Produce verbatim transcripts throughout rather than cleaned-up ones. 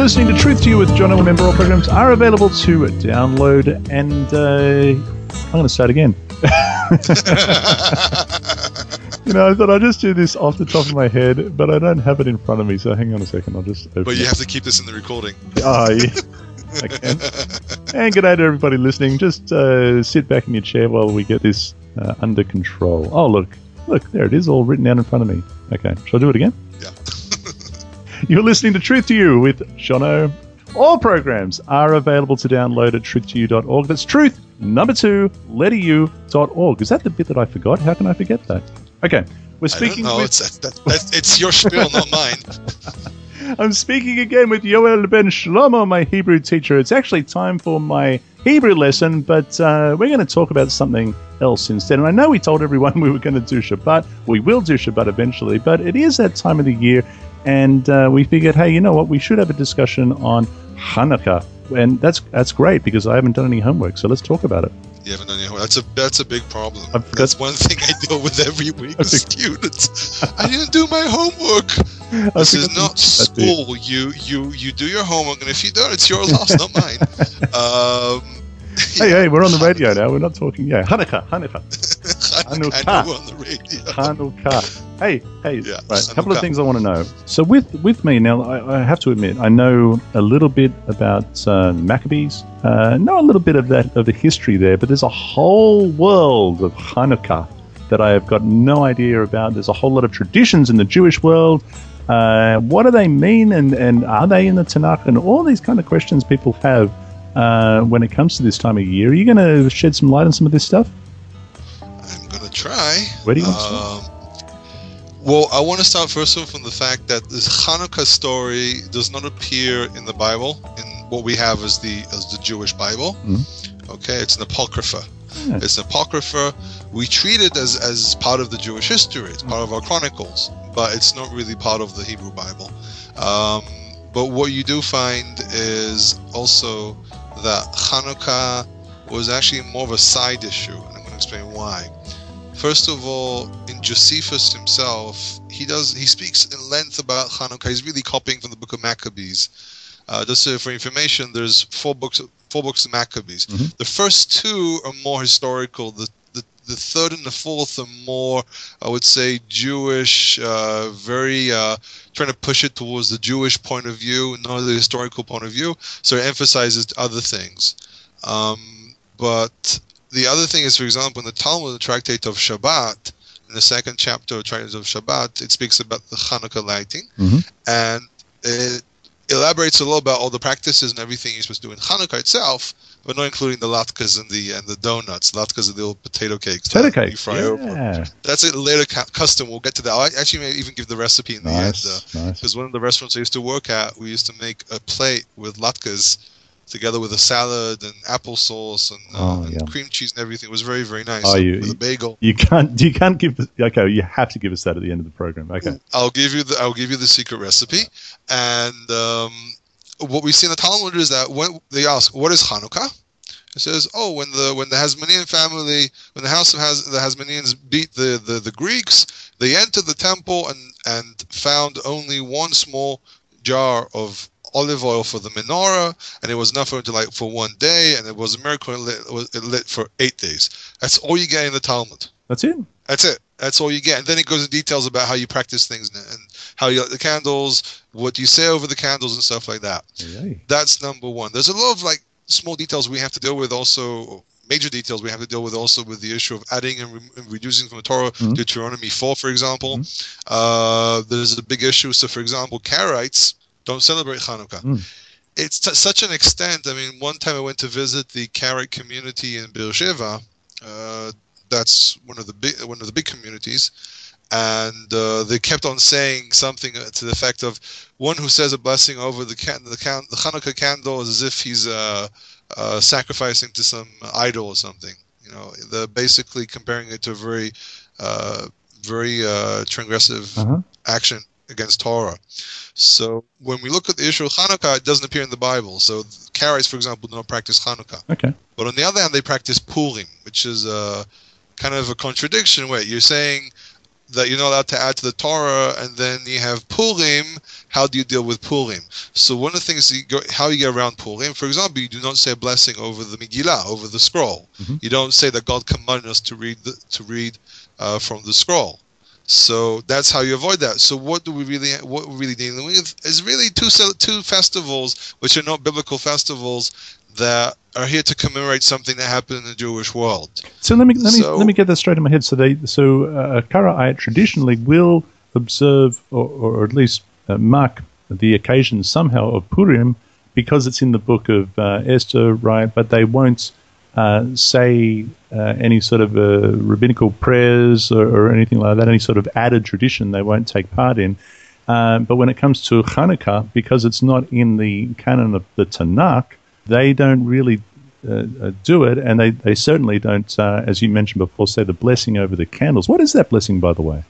listening to Truth to You with John. Remember, all programs are available to download, and uh, I'm going to start again. You know, I thought I'd just do this off the top of my head, but I don't have it in front of me, so hang on a second. I'll just open But you it. have to keep this in the recording. Oh, yeah. I can. And good day to everybody listening. Just uh, sit back in your chair while we get this uh, under control. Oh, look. Look, there it is, all written out in front of me. Okay, shall I do it again? Yeah. You're listening to Truth to You with Jono. All programs are available to download at truth to you dot org. That's truth, number two, letter U dot org. Is that the bit that I forgot? How can I forget that? Okay, we're speaking I don't know. with... It's, that, that, it's your spiel, not mine. I'm speaking again with Yoel Ben Shlomo, my Hebrew teacher. It's actually time for my Hebrew lesson, but uh, we're going to talk about something else instead. And I know we told everyone we were going to do Shabbat. We will do Shabbat eventually, but it is that time of the year, and uh, we figured, hey, you know what? We should have a discussion on Hanukkah. And that's that's great, because I haven't done any homework, so let's talk about it. You haven't done any homework. That's a, that's a big problem. I've, that's, that's one thing I deal with every week with students. I didn't do my homework. This is not school. You, you, you do your homework, and if you don't, it's your loss, not mine. Um, hey, hey, we're on the radio now. We're not talking. Yeah, Hanukkah, Hanukkah. Hanukkah. I know we're on the radio. Hanukkah. Hey, hey, yeah, right, a couple of things I want to know. So with with me now, I, I have to admit, I know a little bit about uh, Maccabees. Uh, know a little bit of that of the history there, but there's a whole world of Hanukkah that I have got no idea about. There's a whole lot of traditions in the Jewish world. Uh, what do they mean, and, and are they in the Tanakh? And all these kind of questions people have uh, when it comes to this time of year. Are you going to shed some light on some of this stuff? I'm going to try. Where do you want to um, start? Well, I want to start first of all from the fact that this Hanukkah story does not appear in the Bible, in what we have as the as the Jewish Bible. Mm-hmm. Okay, it's an apocrypha. Yeah. It's an apocrypha. We treat it as, as part of the Jewish history. It's part of our chronicles, but it's not really part of the Hebrew Bible. Um, but what you do find is also that Hanukkah was actually more of a side issue, and I'm going to explain why. First of all, in Josephus himself, he does he speaks in length about Hanukkah. He's really copying from the book of Maccabees. Uh, just so for information, there's four books four books of Maccabees. Mm-hmm. The first two are more historical. The, the the third and the fourth are more, I would say, Jewish, uh, very uh, trying to push it towards the Jewish point of view, not the historical point of view. So it emphasizes other things. Um, but the other thing is, for example, in the Talmud, the Tractate of Shabbat, in the second chapter of the Tractate of Shabbat, it speaks about the Hanukkah lighting, Mm-hmm. and it elaborates a little about all the practices and everything you're supposed to do in Hanukkah itself, but not including the latkes and the and the donuts. Latkes are the little potato cakes. Potato that cake. you fry Yeah. over. That's a later cu- custom. We'll get to that. I actually may even give the recipe in the Nice, end. nice. Because one of the restaurants I used to work at, we used to make a plate with latkes together with a salad and applesauce and, uh, Oh, and yeah. cream cheese and everything. It was very, very nice. Oh, uh, you- with a bagel. You can't. You can't give. The, okay, you have to give us that at the end of the program. Okay. I'll give you the I'll give you the secret recipe. And um, what we see in the Talmud is that when they ask, "What is Hanukkah?" It says, "Oh, when the when the Hasmonean family, when the house of Has, the Hasmoneans beat the, the, the Greeks, they entered the temple and and found only one small jar of olive oil for the menorah, and it was enough for them to light for one day, and it was a miracle. It lit, it was- it lit for eight days. That's all you get in the Talmud. That's it. That's it. That's all you get. And then it goes into details about how you practice things and, and how you light the candles, what you say over the candles and stuff like that. Yay. That's number one. There's a lot of like small details we have to deal with also, major details we have to deal with also with the issue of adding and, re- and reducing from the Torah, Mhm. Deuteronomy four, for example. Mm-hmm. Uh, there's a big issue. So, for example, Karaites don't celebrate Hanukkah. Mm. It's to such an extent. I mean, one time I went to visit the Karaite community in Beersheba. Uh, that's one of the big one of the big communities, and uh, they kept on saying something to the effect of, one who says a blessing over the can- the, can- the Hanukkah candle is as if he's uh, uh, sacrificing to some idol or something. You know, they're basically comparing it to a very, uh, very uh, transgressive Uh-huh. action against Torah. So when we look at the issue of Hanukkah, it doesn't appear in the Bible. So Karaites, for example, do not practice Hanukkah. Okay. But on the other hand, they practice Purim, which is a kind of a contradiction. Where you're saying that you're not allowed to add to the Torah, and then you have Purim. How do you deal with Purim? So one of the things, you go, how you get around Purim, for example, you do not say a blessing over the Megillah, over the scroll. Mm-hmm. You don't say that God commanded us to read the, to read uh, from the scroll. So that's how you avoid that. So what do we really, what we're really dealing with is really two two festivals which are not biblical festivals that are here to commemorate something that happened in the Jewish world. So let me let me So- let me get that straight in my head. So they so uh, Karaite traditionally will observe or, or at least uh, mark the occasion somehow of Purim because it's in the book of uh, Esther, right? But they won't uh, say uh, any sort of uh, rabbinical prayers or, or anything like that. Any sort of added tradition they won't take part in. Uh, but when it comes to Hanukkah, because it's not in the canon of the Tanakh, they don't really uh, uh, do it, and they, they certainly don't, uh, as you mentioned before, say the blessing over the candles. What is that blessing, by the way?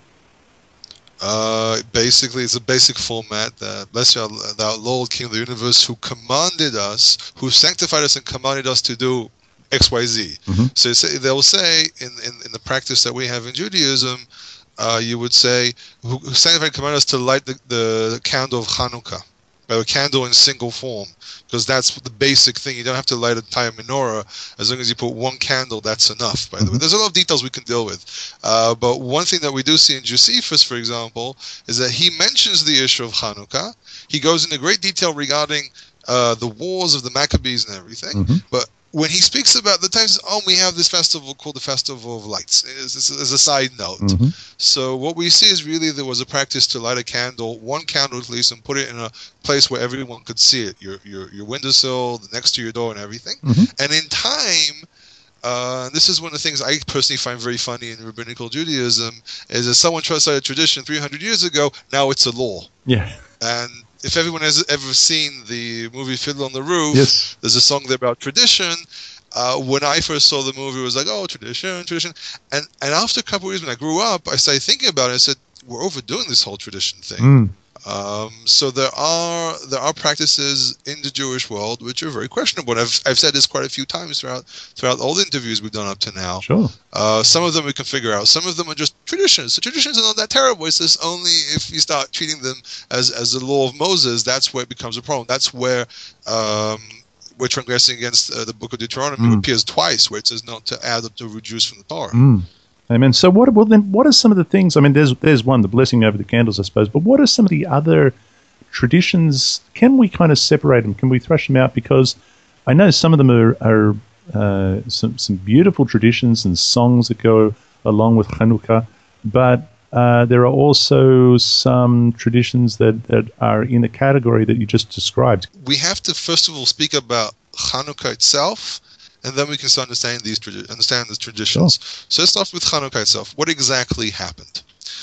Uh, basically, it's a basic format that, bless you, thou Lord, King of the universe, who commanded us, who sanctified us and commanded us to do X Y Z. Mm-hmm. So say, they will say, in, in, in the practice that we have in Judaism, uh, you would say, who, who sanctified and commanded us to light the, the candle of Hanukkah, a candle in single form, because that's the basic thing. You don't have to light an entire menorah. As long as you put one candle, that's enough, by the Mm-hmm. way. There's a lot of details we can deal with. Uh, but one thing that we do see in Josephus, for example, is that he mentions the issue of Hanukkah. He goes into great detail regarding uh, the wars of the Maccabees and everything. Mm-hmm. But when he speaks about the times, oh, we have this festival called the Festival of Lights, as, as a side note. Mm-hmm. So what we see is really there was a practice to light a candle, one candle at least, and put it in a place where everyone could see it, your your, your windowsill, next to your door and everything. Mm-hmm. And in time, uh, this is one of the things I personally find very funny in rabbinical Judaism, is that someone tried to start a tradition three hundred years ago, now it's a law. Yeah. And if everyone has ever seen the movie Fiddler on the Roof, Yes. there's a song there about tradition. Uh, when I first saw the movie, it was like, oh, tradition, tradition. And and after a couple of years, when I grew up, I started thinking about it. I said, we're overdoing this whole tradition thing. Mm. Um, so there are there are practices in the Jewish world which are very questionable. And I've I've said this quite a few times throughout throughout all the interviews we've done up to now. Sure. Uh, some of them we can figure out. Some of them are just traditions. The traditions are not that terrible. It's just only if you start treating them as as the law of Moses, that's where it becomes a problem. That's where um, we're transgressing against uh, the book of Deuteronomy. Mm. It appears twice where it says not to add up to reduce from the Torah. Mm. Amen. So what? Well, then, what are some of the things? I mean, there's there's one, the blessing over the candles, I suppose. But what are some of the other traditions? Can we kind of separate them? Can we thrash them out? Because I know some of them are, are uh, some some beautiful traditions and songs that go along with Hanukkah, but uh, there are also some traditions that, that are in the category that you just described. We have to first of all speak about Hanukkah itself, and then we can start understanding these tradi- understand the traditions. Sure. So let's start with Hanukkah itself. What exactly happened?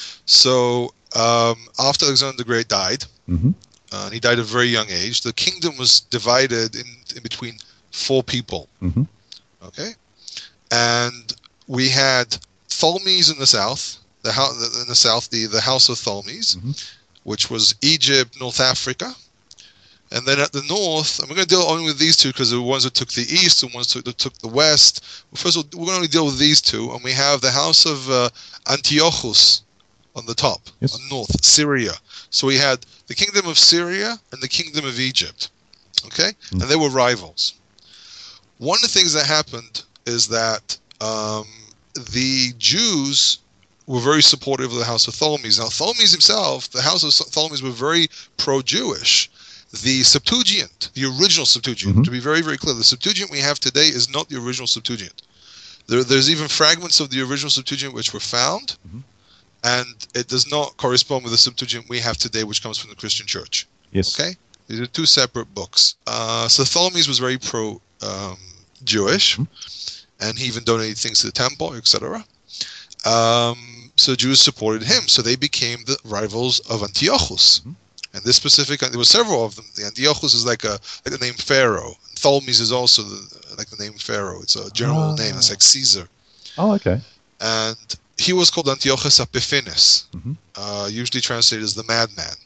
So um, after Alexander the Great died, Mm-hmm. uh, and he died at a very young age, the kingdom was divided in, in between four people. Mm-hmm. Okay, and we had Ptolemies in the south, the house in the south, the, the house of Ptolemies, Mm-hmm. which was Egypt, North Africa. And then at the north, and we're going to deal only with these two because they're the ones that took the east, the ones that took the west. Well, first of all, we're going to only deal with these two, and we have the house of uh, Antiochus on the top, Yes. on north, Syria. So we had the kingdom of Syria and the kingdom of Egypt, okay? Mm. And they were rivals. One of the things that happened is that um, the Jews were very supportive of the house of Ptolemies. Now, Ptolemies himself, the house of Ptolemies were very pro-Jewish. The Septuagint, the original Septuagint, Mm-hmm. to be very, very clear, the Septuagint we have today is not the original Septuagint. There, there's even fragments of the original Septuagint which were found, Mm-hmm. and it does not correspond with the Septuagint we have today, which comes from the Christian Church. Yes. Okay? These are two separate books. Uh, so Ptolemies was very pro-Jewish, um, and he even donated things to the temple, et cetera. Um, so Jews supported him, so they became the rivals of Antiochus. Mm-hmm. And this specific, there were several of them. The Antiochus is like a like the name Pharaoh. Ptolemies is also the, like the name Pharaoh. It's a general Ah. name. It's like Caesar. Oh, okay. And he was called Antiochus Epiphanes, Mm-hmm. uh, usually translated as the madman.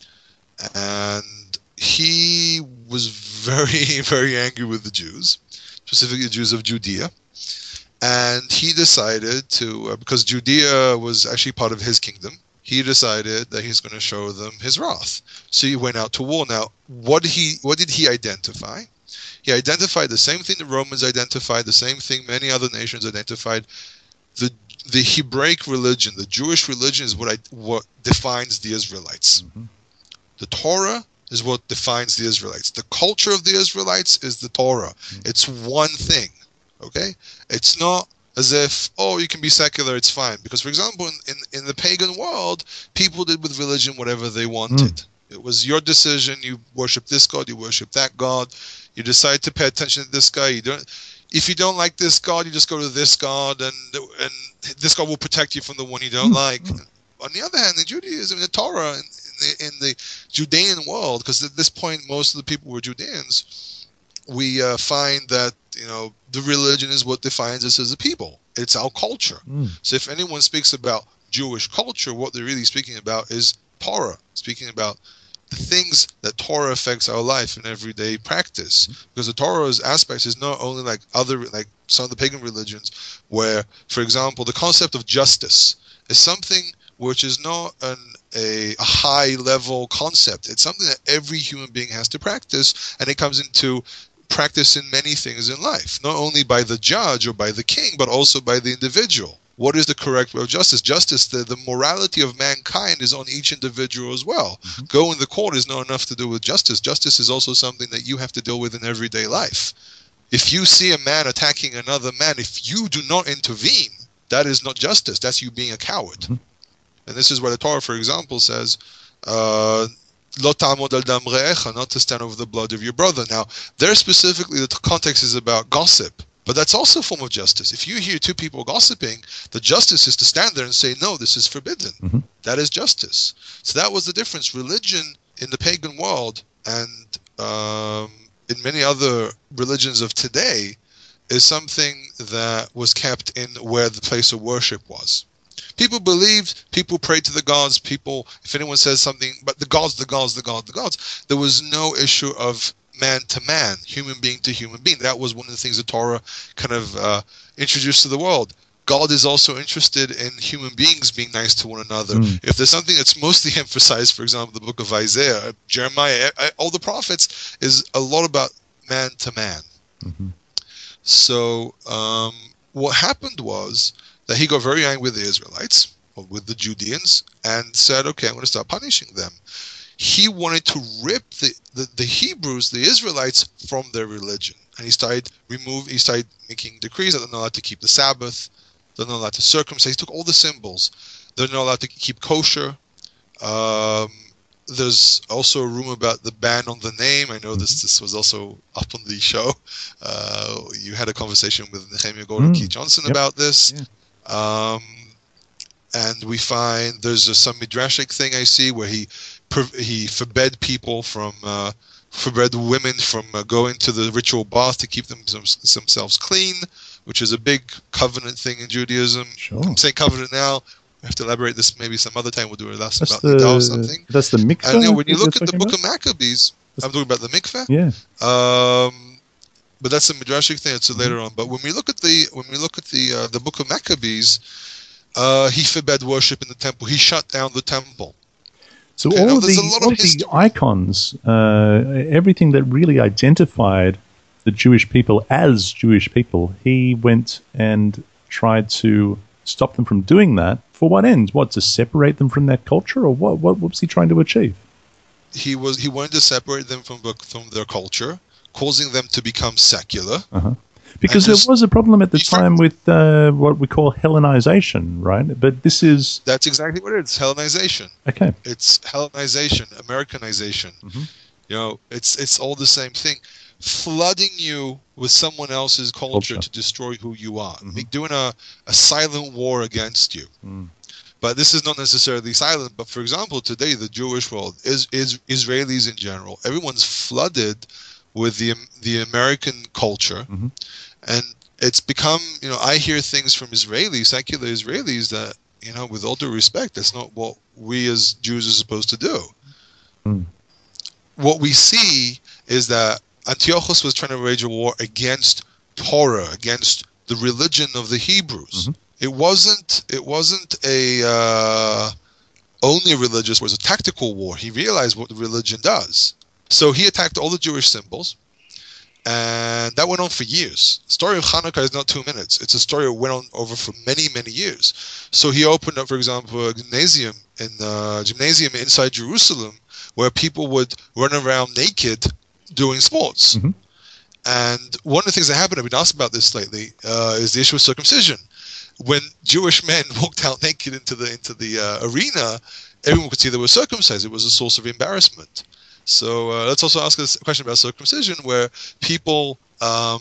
And he was very, very angry with the Jews, specifically the Jews of Judea. And he decided to, uh, because Judea was actually part of his kingdom, he decided that he's going to show them his wrath. So he went out to war. Now, what he what did he identify? He identified the same thing the Romans identified, the same thing many other nations identified. The the Hebraic religion, the Jewish religion, is what I, what defines the Israelites. Mm-hmm. The Torah is what defines the Israelites. The culture of the Israelites is the Torah. Mm-hmm. It's one thing. Okay? It's not as if, oh, you can be secular, it's fine. Because, for example, in, in, in the pagan world, people did with religion whatever they wanted. Mm. It was your decision. You worship this God, you worship that God. You decide to pay attention to this guy. You don't. If you don't like this God, you just go to this God, and and this God will protect you from the one you don't mm. like. Mm. On the other hand, in Judaism, in the Torah, in, in, the, in the Judean world, because at this point most of the people were Judeans, we uh, find that, you know, the religion is what defines us as a people. It's our culture. Mm. So if anyone speaks about Jewish culture, what they're really speaking about is Torah, speaking about the things that Torah affects our life in everyday practice. Mm. Because the Torah's aspects is not only like other, like some of the pagan religions, where, for example, the concept of justice is something which is not an, a, a high-level concept. It's something that every human being has to practice, and it comes into practice in many things in life, not only by the judge or by the king, but also by the individual. What is the correct way of justice? Justice, the, the morality of mankind is on each individual as well. Mm-hmm. Go in the court is not enough to do with justice. Justice is also something that you have to deal with in everyday life. If you see a man attacking another man, if you do not intervene, that is not justice. That's you being a coward. Mm-hmm. And this is why the Torah, for example, says, uh, not to stand over the blood of your brother. Now, there specifically, the context is about gossip, but that's also a form of justice. If you hear two people gossiping, the justice is to stand there and say, no, this is forbidden. Mm-hmm. That is justice. So that was the difference. Religion in the pagan world and um, in many other religions of today is something that was kept in where the place of worship was. People believed, people prayed to the gods, people, if anyone says something, but the gods, the gods, the gods, the gods, there was no issue of man to man, human being to human being. That was one of the things the Torah kind of uh, introduced to the world. God is also interested in human beings being nice to one another. Mm. If there's something that's mostly emphasized, for example, the book of Isaiah, Jeremiah, all the prophets, is a lot about man to man. Mm-hmm. So um, what happened was that he got very angry with the Israelites, or with the Judeans, and said, okay, I'm going to start punishing them. He wanted to rip the, the, the Hebrews, the Israelites, from their religion. And he started remove, he started making decrees that they're not allowed to keep the Sabbath, they're not allowed to circumcise. He took all the symbols. They're not allowed to keep kosher. Um, there's also a rumor about the ban on the name. I know this this was also up on the show. Uh, you had a conversation with Nehemiah Gordon mm. Keith Johnson yep. about this. Yeah. Um, and we find there's a, some midrashic thing I see where he he forbade people from, uh, forbade women from uh, going to the ritual bath to keep them, themselves clean, which is a big covenant thing in Judaism. Sure. I'm saying covenant now. We have to elaborate this maybe some other time. We'll do it last about the Nidal or something. That's the mikveh. And you know, when you look at the book about? of Maccabees, that's I'm talking about the mikveh. Yeah. Um, but that's a midrashic thing. It's mm-hmm. later on. But when we look at the when we look at the uh, the book of Maccabees, uh, he forbade worship in the temple. He shut down the temple. So okay, all, now, of the, all of the icons, uh, everything that really identified the Jewish people as Jewish people, he went and tried to stop them from doing that. For what end? What, to separate them from that culture, or what? What, what was he trying to achieve? He was he wanted to separate them from from their culture, causing them to become secular. Uh-huh. Because there was a problem at the time with uh, what we call Hellenization, right? But this is... That's exactly what it is, Hellenization. Okay. It's Hellenization, Americanization. Mm-hmm. You know, it's it's all the same thing. Flooding you with someone else's culture, culture. to destroy who you are. Mm-hmm. Doing a, a silent war against you. Mm. But this is not necessarily silent. But for example, today, the Jewish world, is, is Israelis in general, everyone's flooded with the the American culture. Mm-hmm. And it's become, you know, I hear things from Israelis, secular Israelis, that, you know, with all due respect, that's not what we as Jews are supposed to do. Mm. What we see is that Antiochus was trying to wage a war against Torah, against the religion of the Hebrews. Mm-hmm. It wasn't. It wasn't a uh, only a religious. It was a tactical war. He realized what the religion does, so he attacked all the Jewish symbols, and that went on for years. The story of Hanukkah is not two minutes. It's a story that went on over for many, many years. So he opened up, for example, a gymnasium in uh, gymnasium inside Jerusalem, where people would run around naked doing sports. Mm-hmm. And one of the things that happened, I've been asked about this lately, uh, is the issue of circumcision. When Jewish men walked out naked into the into the uh, arena, everyone could see they were circumcised. It was a source of embarrassment. So uh, let's also ask a question about circumcision, where people um,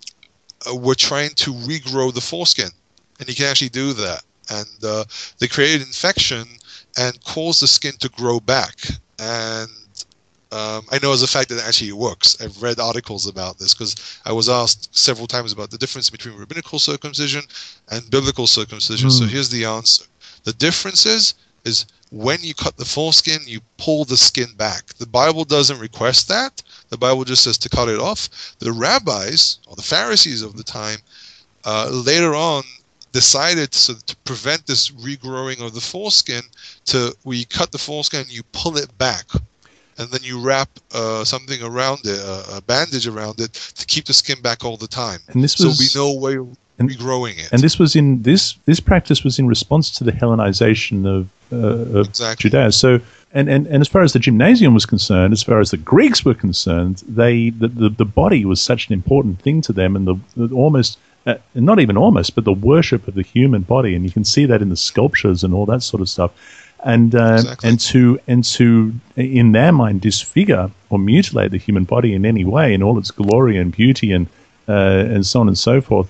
were trying to regrow the foreskin, and you can actually do that. And uh, they created infection and caused the skin to grow back. And um, I know as a fact that it actually works. I've read articles about this because I was asked several times about the difference between rabbinical circumcision and biblical circumcision. Mm. So here's the answer. The difference is, is when you cut the foreskin, you pull the skin back. The Bible doesn't request that. The Bible just says to cut it off. The rabbis, or the Pharisees of the time, uh, later on decided to, to prevent this regrowing of the foreskin, to where you cut the foreskin, you pull it back, and then you wrap uh, something around it, a, a bandage around it, to keep the skin back all the time. And this was, so there'll be no way of and, regrowing it. And this was in this this practice was in response to the Hellenization of, uh, of exactly. Judea. So, and, and, and as far as the gymnasium was concerned, as far as the Greeks were concerned, they the, the, the body was such an important thing to them, and the, the almost uh, not even almost, but the worship of the human body, and you can see that in the sculptures and all that sort of stuff. And uh, exactly. and to and to in their mind disfigure or mutilate the human body in any way in all its glory and beauty and uh, and so on and so forth,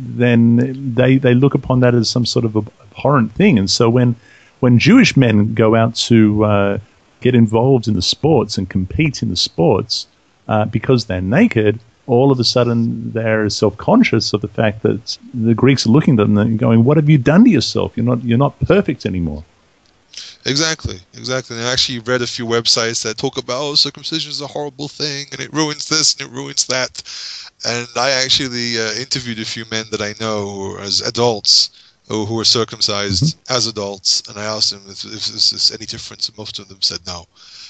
then they they look upon that as some sort of abhorrent thing. And so when when Jewish men go out to uh, get involved in the sports and compete in the sports uh, because they're naked, all of a sudden they're self-conscious of the fact that the Greeks are looking at them and going, "What have you done to yourself? You're not you're not perfect anymore." Exactly, exactly. And I actually read a few websites that talk about, oh, circumcision is a horrible thing, and it ruins this and it ruins that. And I actually uh, interviewed a few men that I know who are as adults who, who were circumcised mm-hmm. as adults, and I asked them if, if this is any difference, and most of them said no.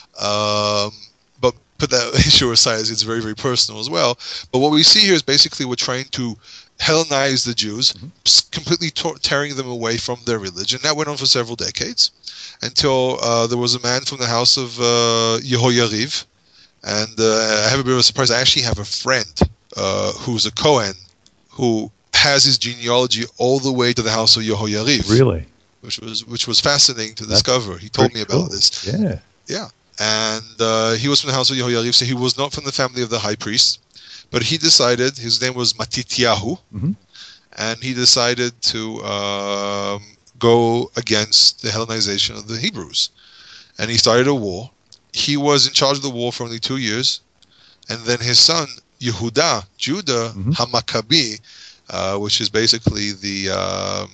Um, but put that issue aside, it's very, very personal as well. But what we see here is basically we're trying to Hellenize the Jews, mm-hmm. completely to- tearing them away from their religion. That went on for several decades until uh, there was a man from the house of uh, Yehoyariv. And uh, I have a bit of a surprise. I actually have a friend uh, who's a Kohen who has his genealogy all the way to the house of Yehoyariv. Really? Which was which was fascinating to That's discover. He told me about cool. this. Yeah. Yeah. And uh, he was from the house of Yehoyariv, so he was not from the family of the high priest. But he decided, his name was Matityahu, mm-hmm. and he decided to um, go against the Hellenization of the Hebrews. And he started a war. He was in charge of the war for only two years. And then his son, Yehuda, Judah, mm-hmm. HaMaccabi, uh, which is basically the... Um,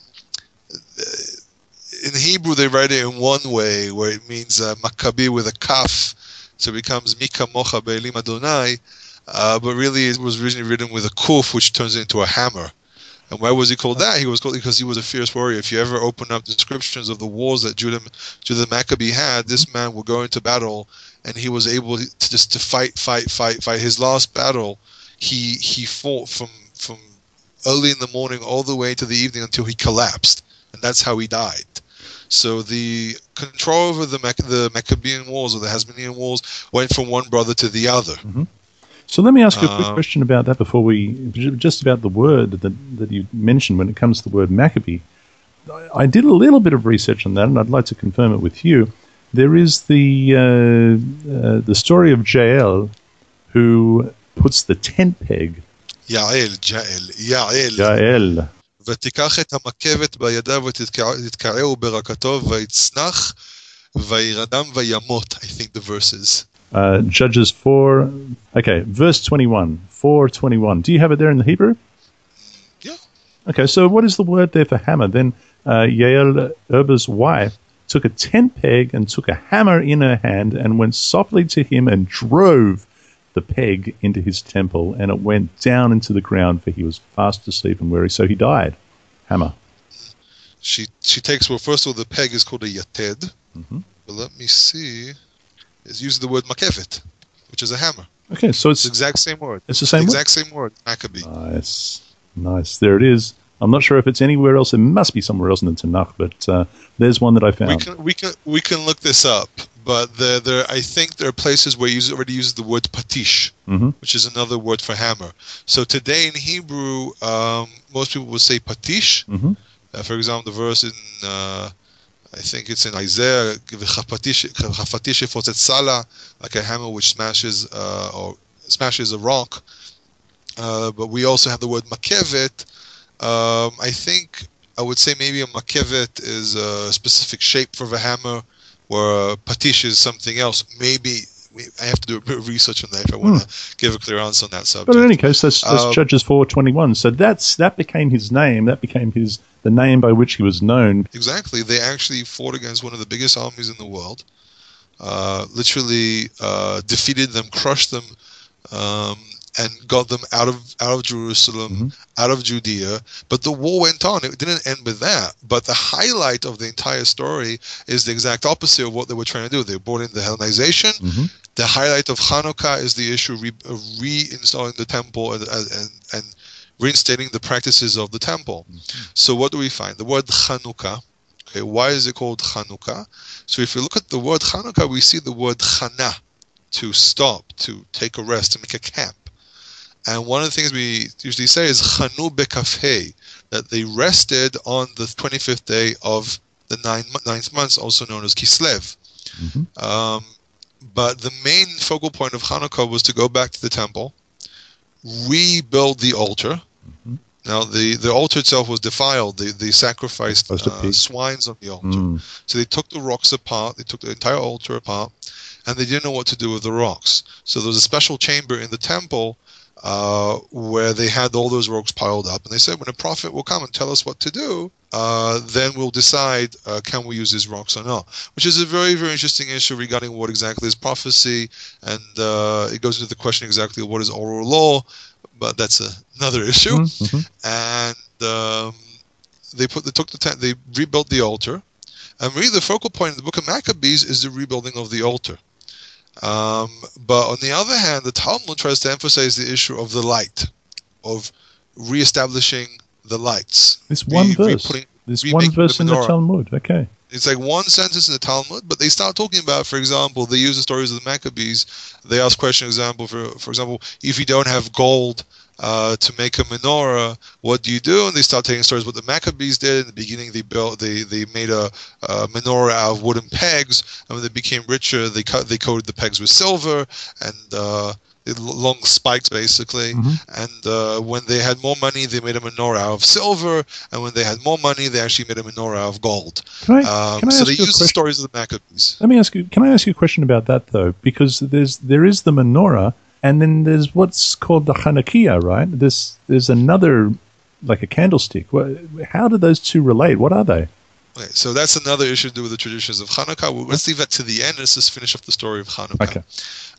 in Hebrew, they write it in one way, where it means uh, Maccabi with a kaf, so it becomes Mika Mocha Be'elim Adonai. Uh, but really, it was originally written with a kuf, which turns it into a hammer. And why was he called that? He was called because he was a fierce warrior. If you ever open up descriptions of the wars that Judah, Judah Maccabee had, this man would go into battle, and he was able to just to fight, fight, fight, fight. His last battle, he he fought from from early in the morning all the way to the evening until he collapsed, and that's how he died. So the control over the Mac- the Maccabean wars or the Hasmonean wars went from one brother to the other. Mm-hmm. So let me ask you a quick um, question about that before we, just about the word that that you mentioned when it comes to the word Maccabee. I did a little bit of research on that, and I'd like to confirm it with you. There is the uh, uh, the story of Jael, who puts the tent peg. Yael, Jael, Yael. Jael. ותיקח את המקבת בידיו ותתקעהו ברקתו ויצנח וירדם וימות. I think the verses. Uh, Judges four, okay, verse twenty-one, four twenty-one. Do you have it there in the Hebrew? Yeah. Okay, so what is the word there for hammer? Then uh, Yael, Erba's wife, took a tent peg and took a hammer in her hand and went softly to him and drove the peg into his temple, and it went down into the ground, for he was fast asleep and weary, so he died. Hammer. She she takes, well, first of all, the peg is called a yated. Mm-hmm. But let me see. It's using the word makevet, which is a hammer. Okay, so it's, It's the exact same word. it's the same the word? exact same word, Maccabee. Nice. Nice. There it is. I'm not sure if it's anywhere else. It must be somewhere else in the Tanakh, but uh, there's one that I found. We can we can we can look this up, but there there I think there are places where you already use the word patish, mm-hmm. which is another word for hammer. So today in Hebrew, um, most people will say patish. Mm-hmm. Uh, for example, the verse in uh, I think it's in Isaiah, like a hammer which smashes uh, or smashes a rock. Uh, but we also have the word makevet. Um, I think I would say maybe a makevet is a specific shape for the hammer, where a patish is something else. Maybe we, I have to do a bit of research on that if I want to mm. give a clear answer on that subject. But in any case, that's, that's um, Judges four twenty-one. So that's that became his name. That became his the name by which he was known. Exactly. They actually fought against one of the biggest armies in the world. Uh, literally uh, defeated them, crushed them. Um, and got them out of out of Jerusalem, mm-hmm. out of Judea. But the war went on. It didn't end with that. But the highlight of the entire story is the exact opposite of what they were trying to do. They brought in the Hellenization. Mm-hmm. The highlight of Hanukkah is the issue re- of reinstalling the temple and, and, and reinstating the practices of the temple. Mm-hmm. So what do we find? The word Chanukah. Okay, why is it called Chanukah? So if you look at the word Chanukah, we see the word Chana, to stop, to take a rest, to make a camp. And one of the things we usually say is Chanu Bekafhei, that they rested on the twenty-fifth day of the nine, ninth month, also known as Kislev. Mm-hmm. Um, but the main focal point of Hanukkah was to go back to the temple, rebuild the altar. Mm-hmm. Now, the, the altar itself was defiled. They, they sacrificed uh, swines on the altar. Mm. So they took the rocks apart, they took the entire altar apart, and they didn't know what to do with the rocks. So there was a special chamber in the temple Uh, where they had all those rocks piled up, and they said, when a prophet will come and tell us what to do, uh, then we'll decide uh, can we use these rocks or not, which is a very, very interesting issue regarding what exactly is prophecy, and uh, it goes into the question exactly what is oral law, but that's a, another issue. Mm-hmm. And um, they put they took the tent, they rebuilt the altar, and really the focal point of the book of Maccabees is the rebuilding of the altar. Um, but on the other hand, the Talmud tries to emphasize the issue of the light, of reestablishing the lights. This one Re- verse. re-putting, This one verse the in the Talmud. Okay. It's like one sentence in the Talmud, but they start talking about, for example, they use the stories of the Maccabees. They ask question, example, for for example, if you don't have gold uh, to make a menorah, what do you do? And they start taking stories what the Maccabees did. In the beginning, they built, they they made a, a menorah out of wooden pegs, and when they became richer, they cut they coated the pegs with silver and uh, long spikes, basically. Mm-hmm. And uh, when they had more money, they made a menorah out of silver, and when they had more money, they actually made a menorah out of gold. Can I, um, can I so ask they you a use question? the stories of the Maccabees. Let me ask you. Can I ask you a question about that though? Because there's there is the menorah, and then there's what's called the Hanukkah, right? There's there's another, like a candlestick. How do those two relate? What are they? Okay, so that's another issue to do with the traditions of Hanukkah. Well, let's leave that to the end. Let's just finish off the story of Hanukkah. Okay.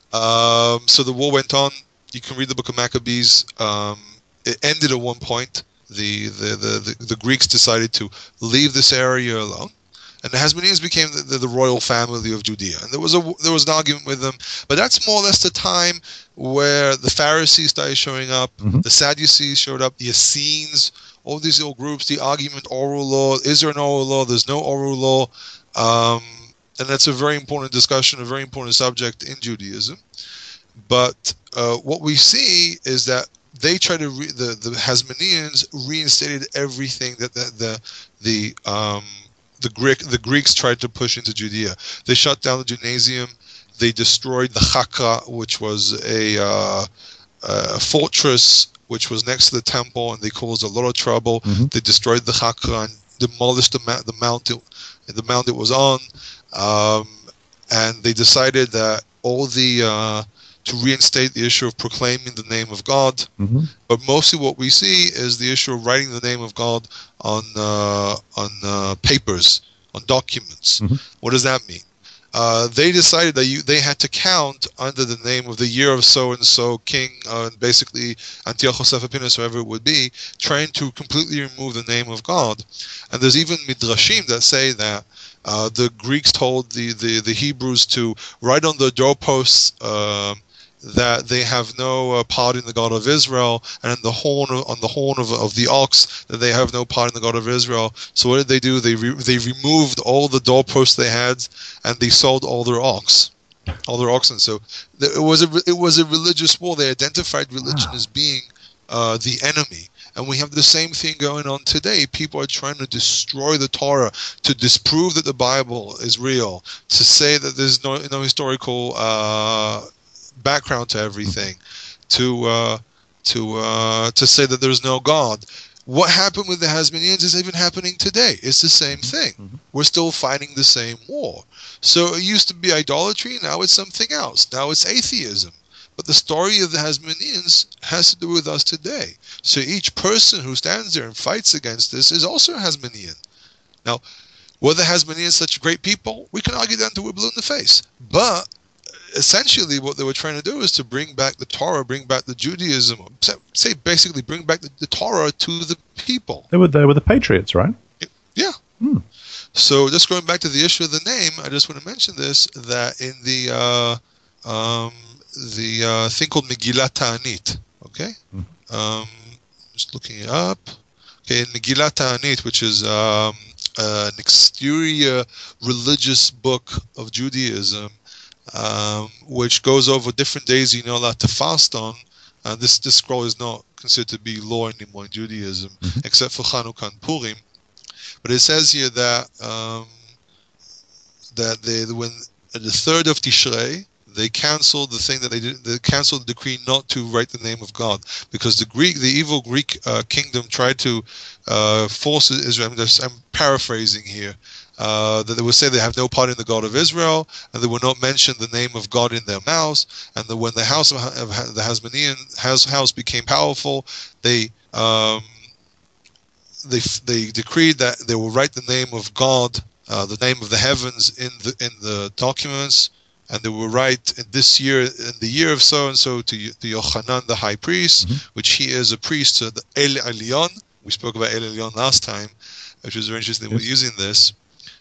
Um, so the war went on. You can read the book of Maccabees. Um, it ended at one point. The the, the, the the Greeks decided to leave this area alone, and the Hasmoneans became the, the, the royal family of Judea. And there was a there was an argument with them, but that's more or less the time where the Pharisees started showing up, mm-hmm. the Sadducees showed up, the Essenes, all these little groups. The argument: oral law, is there an oral law? There's no oral law, um, and that's a very important discussion, a very important subject in Judaism. But uh, what we see is that they tried to re- the the Hasmoneans reinstated everything that the the the um, the Greek the Greeks tried to push into Judea. They shut down the gymnasium. They destroyed the Chakra, which was a, uh, a fortress which was next to the temple, and they caused a lot of trouble. Mm-hmm. They destroyed the Chakra and demolished the ma- the mount it, the mount it was on, um, and they decided that all the uh, to reinstate the issue of proclaiming the name of God. Mm-hmm. But mostly what we see is the issue of writing the name of God on uh, on uh, papers, on documents. Mm-hmm. What does that mean? uh, they decided that you, they had to count under the name of the year of so-and-so king, uh, basically Antiochus Epiphanes, whoever it would be, trying to completely remove the name of God. And there's even midrashim that say that uh, the Greeks told the, the, the Hebrews to write on the doorposts uh, that they have no uh, part in the God of Israel, and in the horn of, on the horn of, of the ox that they have no part in the God of Israel. So what did they do? They re, they removed all the doorposts they had, and they sold all their ox, all their oxen. So it was a it was a religious war. They identified religion as being uh, the enemy. And we have the same thing going on today. People are trying to destroy the Torah, to disprove that the Bible is real, to say that there's no no historical uh, background to everything, to uh, to uh, to say that there's no God. What happened with the Hasmoneans is even happening today. It's the same thing. Mm-hmm. We're still fighting the same war. So it used to be idolatry, now it's something else. Now it's atheism. But the story of the Hasmoneans has to do with us today. So each person who stands there and fights against this is also a Hasmonean. Now, were the Hasmoneans such great people? We can argue that until we're blue in the face. But essentially what they were trying to do is to bring back the Torah, bring back the Judaism, say basically bring back the, the Torah to the people. They were, they were the patriots, right? Yeah. Hmm. So just going back to the issue of the name, I just want to mention this, that in the uh, um, the uh, thing called Megillat Ta'anit, okay? Mm-hmm. Um, just looking it up. Okay, in Megillat Ta'anit, which is um, uh, an exterior religious book of Judaism, um, which goes over different days you're not allowed to fast on. Uh, this, this scroll is not considered to be law anymore in Judaism, mm-hmm. except for Chanukah and Purim. But it says here that um, that they, when at the third of Tishrei, they canceled the thing that they did. They canceled the decree not to write the name of God, because the Greek, the evil Greek uh, kingdom tried to uh, force Israel. I'm, just, I'm paraphrasing here. Uh, that they would say they have no part in the God of Israel, and they will not mention the name of God in their mouths. And that when the house of, of the Hasmonean house, house became powerful, they um, they they decreed that they will write the name of God, uh, the name of the heavens in the in the documents, and they will write in this year, in the year of so and so, to to Yochanan the high priest, mm-hmm. which he is a priest to the El Elyon. We spoke about El Elyon last time, which was very interesting. Yes. We're using this.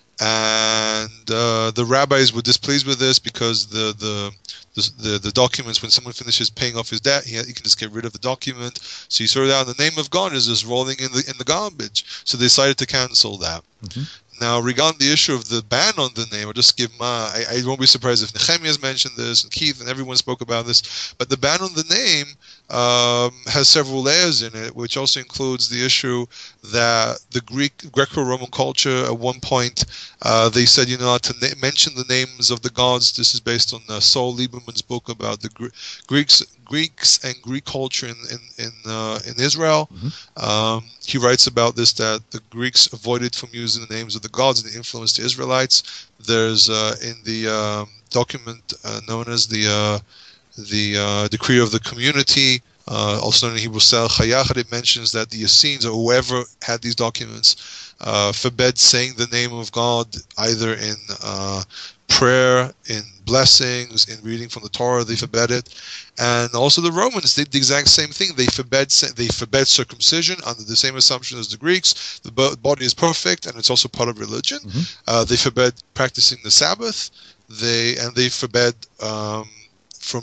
And uh, the rabbis were displeased with this because the the, the the the documents, when someone finishes paying off his debt, he, he can just get rid of the document. So you sort out the name of God is just rolling in the in the garbage. So they decided to cancel that. Mm-hmm. Now, regarding the issue of the ban on the name, I'll just give my, I, I won't be surprised if Nehemiah has mentioned this, and Keith and everyone spoke about this, but the ban on the name um, has several layers in it, which also includes the issue that the Greek, Greco-Roman culture, at one point, uh, they said you're not to na- mention the names of the gods. This is based on uh, Saul Lieberman's book about the Gre- Greeks Greeks and Greek culture in in in, uh, in Israel. Mm-hmm. Um, he writes about this, that the Greeks avoided from using the names of the gods, and they influenced the Israelites. There's uh, in the um, document uh, known as the uh, the uh, decree of the community, uh, also known in Hebrew Sel Chayachad, it mentions that the Essenes, or whoever had these documents, uh, forbade saying the name of God either in uh, prayer, in blessings, in reading from the Torah. They forbade it. And also the Romans did the exact same thing. They forbade they forbade circumcision under the same assumption as the Greeks. The body is perfect, and it's also part of religion. Mm-hmm. Uh, they forbade practicing the Sabbath. They and they forbade um, from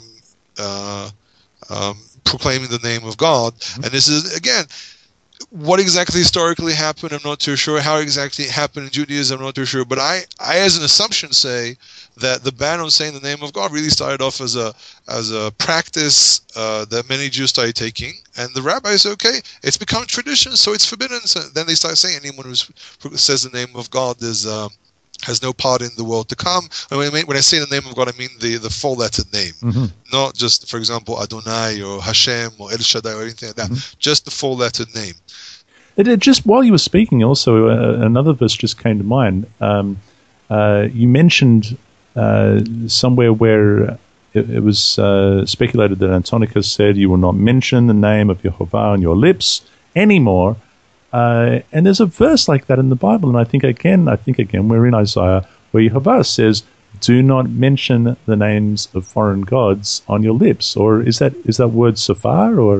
uh, um, proclaiming the name of God. Mm-hmm. And this is, again, what exactly historically happened, I'm not too sure. How exactly it happened in Judaism, I'm not too sure. But I, I, as an assumption, say that the ban on saying the name of God really started off as a as a practice uh, that many Jews started taking. And the rabbis say, okay, it's become tradition, so it's forbidden. So then they start saying anyone who says the name of God is um, has no part in the world to come. And when I, mean, when I say the name of God, I mean the, the four-lettered name. Mm-hmm. Not just, for example, Adonai or Hashem or El Shaddai or anything like that. Mm-hmm. Just the four-lettered name. It, it just, while you were speaking, also, uh, another verse just came to mind. Um, uh, you mentioned uh, somewhere where it, it was uh, speculated that Antiochus said, you will not mention the name of Yehovah on your lips anymore. Uh, and there's a verse like that in the Bible, and I think again, I think again, we're in Isaiah, where Yehovah says, do not mention the names of foreign gods on your lips. Or is that is that word safar? Or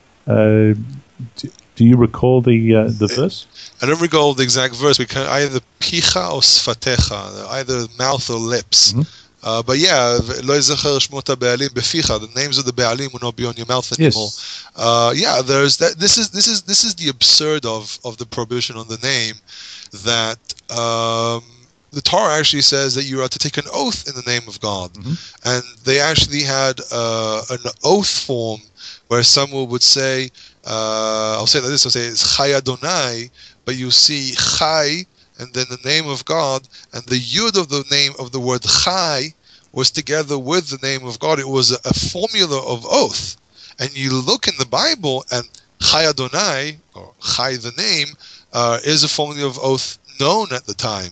uh, do, do you recall the uh, the verse? I don't recall the exact verse. We can either picha or sfatecha, either mouth or lips. Mm-hmm. Uh, but yeah, lo yizacher shmot ha'be'alim beficha. The names of the be'alim will not be on your mouth anymore. Yes. Uh, yeah, there's that. This is this is this is the absurd of of the prohibition on the name, that um, the Torah actually says that you are to take an oath in the name of God, Mm-hmm. and they actually had uh, an oath form where someone would say, uh, I'll say it like this. I'll say it's Chai Adonai, but you see Chai and then the name of God, and the Yud of the name of the word Chai was together with the name of God. It was a, a formula of oath. And you look in the Bible, and Chai Adonai, or Chai the name, uh, is a formula of oath known at the time.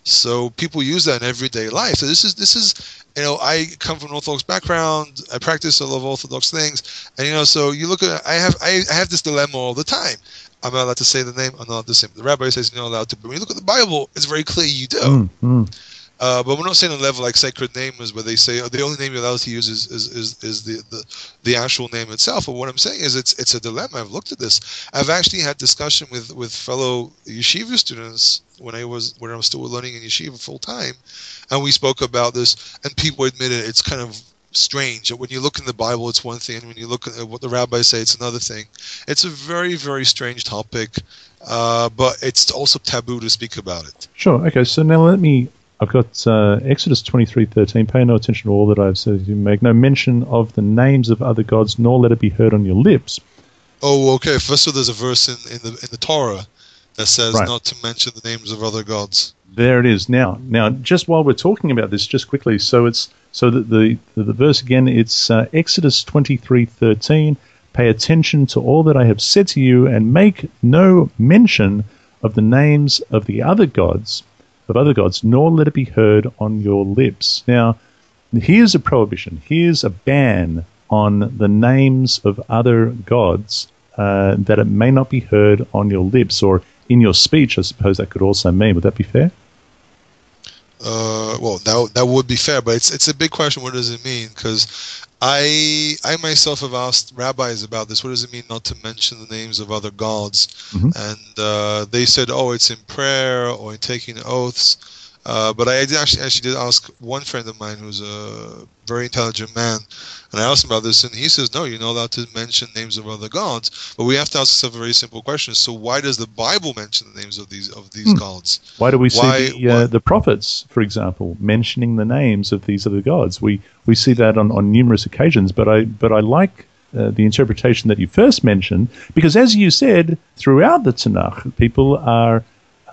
So people use that in everyday life. So this is this is you know, I come from an Orthodox background. I practice a lot of Orthodox things, and you know, so you look at I have I, I have this dilemma all the time. I'm not allowed to say the name. I'm not allowed to say. The rabbi says you're not allowed to. But when you look at the Bible, it's very clear you do. Mm, mm. Uh, but we're not saying on a level like sacred names where they say oh, the only name you're allowed to use is is, is, is the, the the actual name itself. But what I'm saying is it's it's a dilemma. I've looked at this. I've actually had discussion with, with fellow yeshiva students when I was when I was still learning in yeshiva full time, and we spoke about this. And people admitted it's kind of strange. When you look in the Bible, it's one thing, and when you look at what the rabbis say, it's another thing. It's a very very strange topic, uh, but it's also taboo to speak about it. Sure. Okay. So now let me. I've got uh, Exodus twenty-three thirteen. Pay no attention to all that I've said. You make no mention of the names of other gods, nor let it be heard on your lips. Oh, okay. First of all, there's a verse in, in the in the Torah that says Right. not to mention the names of other gods. There it is. Now, now, just while we're talking about this, just quickly. So it's so that the the, the verse again. It's uh, Exodus twenty-three thirteen. Pay attention to all that I have said to you, and make no mention of the names of the other gods. Of other gods, nor let it be heard on your lips. Now, here's a prohibition. Here's a ban on the names of other gods, uh, that it may not be heard on your lips or in your speech, I suppose that could also mean. Would that be fair? Uh, well, that that would be fair, but it's it's a big question. What does it mean? Because I I myself have asked rabbis about this. What does it mean not to mention the names of other gods? Mm-hmm. And uh, they said, oh, it's in prayer or in taking oaths. Uh, but I did actually actually did ask one friend of mine who's a very intelligent man, and I asked him about this, and he says, no, you're not allowed to mention names of other gods. But we have to ask ourselves a very simple question: so why does the Bible mention the names of these of these Hmm. gods? Why do we see Why- the, uh, why- the prophets, for example, mentioning the names of these other gods? We we see that on, on numerous occasions, but I but I like uh, the interpretation that you first mentioned, because as you said, throughout the Tanakh, people are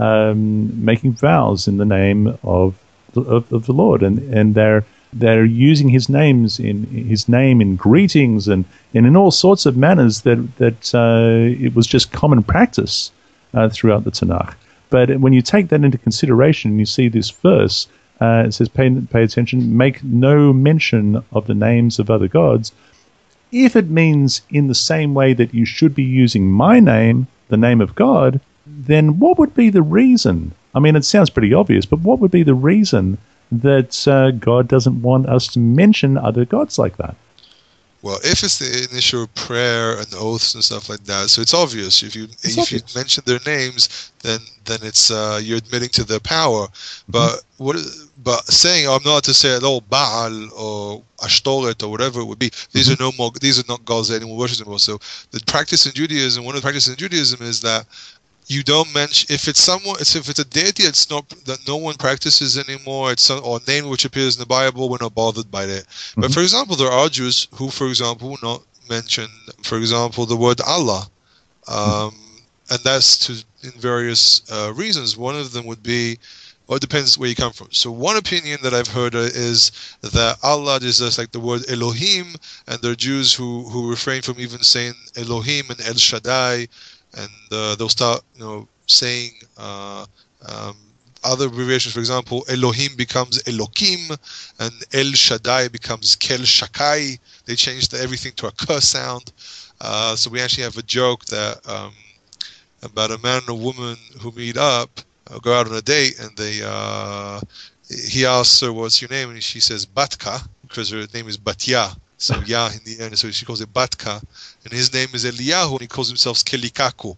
um, making vows in the name of the, of, of the Lord, and, and they're they're using His names in His name in greetings and, and in all sorts of manners that that uh, it was just common practice uh, throughout the Tanakh. But when you take that into consideration, and you see this verse, uh, it says, pay, pay attention, make no mention of the names of other gods. If it means in the same way that you should be using my name, the name of God, then what would be the reason? I mean, it sounds pretty obvious, but what would be the reason that uh, God doesn't want us to mention other gods like that? Well, if it's the initial prayer and oaths and stuff like that, so it's obvious. If you It's if you obvious. mention their names, then then it's uh, you're admitting to their power. But what? But saying oh, I'm not allowed to say at all Baal or Ashtoret or whatever it would be. These are no more. These are not gods that anyone worships anymore. So the practice in Judaism, one of the practices in Judaism is that you don't mention if it's someone. It's if it's a deity. It's not that no one practices anymore. It's some, or a name which appears in the Bible. We're not bothered by that. But Mhm. for example, there are Jews who, for example, will not mention, for example, the word Allah, um, and that's to in various uh, reasons. One of them would be, well, it depends where you come from. So one opinion that I've heard uh, is that Allah is just like the word Elohim, and there are Jews who who refrain from even saying Elohim and El Shaddai. And uh, they'll start, you know, saying uh, um, other abbreviations. For example, Elohim becomes Elokim, and El Shaddai becomes Kel Shakai. They changed everything to a k sound. Uh, so we actually have a joke that um, about a man and a woman who meet up, uh, go out on a date, and they uh, he asks her, "What's your name?" And she says, "Batka," because her name is Batya. So Yah in the end, so she calls it Batka. And his name is Eliyahu, and he calls himself Skelikaku.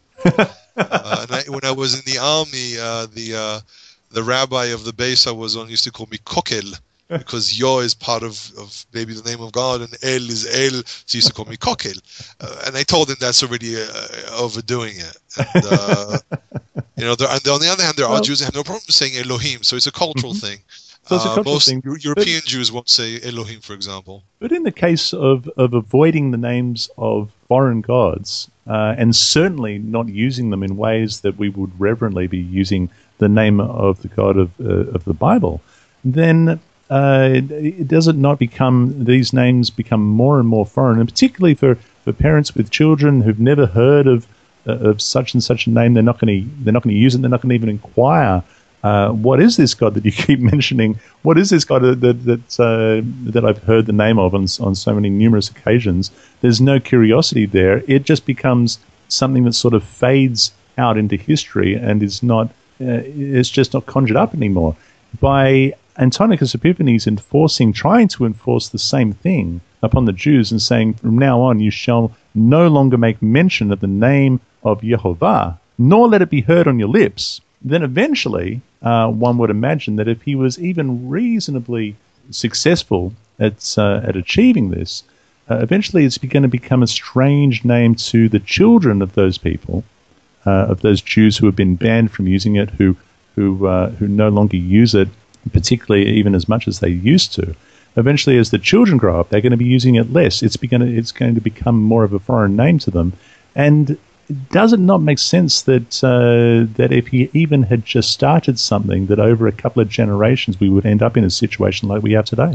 uh, and I, when I was in the army, uh, the uh, the rabbi of the base I was on used to call me Kokel, because Yah is part of, of maybe the name of God, and El is El, so he used to call me Kokel. Uh, and I told him that's already uh, overdoing it. And, uh, you know, there, and on the other hand, there are Well- Jews that have no problem saying Elohim, so it's a cultural Mhm. thing. So it's a Uh, cultural most thing. Eu- European Jews won't say Elohim, for example. But in the case of, of avoiding the names of foreign gods, uh, and certainly not using them in ways that we would reverently be using the name of the God of, uh, of the Bible, then uh, it, does it not become, these names become more and more foreign, and particularly for, for parents with children who've never heard of uh, of such and such a name, they're not going to they're not going to use it, they're not going to even inquire. Uh, what is this God that you keep mentioning? What is this God that that that, uh, that I've heard the name of on, on so many numerous occasions? There's no curiosity there. It just becomes something that sort of fades out into history and is not. Uh, it's just not conjured up anymore. By Antiochus Epiphanes enforcing, trying to enforce the same thing upon the Jews and saying, from now on, you shall no longer make mention of the name of Yehovah, nor let it be heard on your lips. Then eventually, uh, one would imagine that if he was even reasonably successful at uh, at achieving this, uh, eventually it's going to become a strange name to the children of those people, uh, of those Jews who have been banned from using it, who who uh, who no longer use it, particularly even as much as they used to. Eventually, as the children grow up, they're going to be using it less. It's going to, it's going to become more of a foreign name to them, and does it not make sense that uh, that if he even had just started something, that over a couple of generations we would end up in a situation like we have today?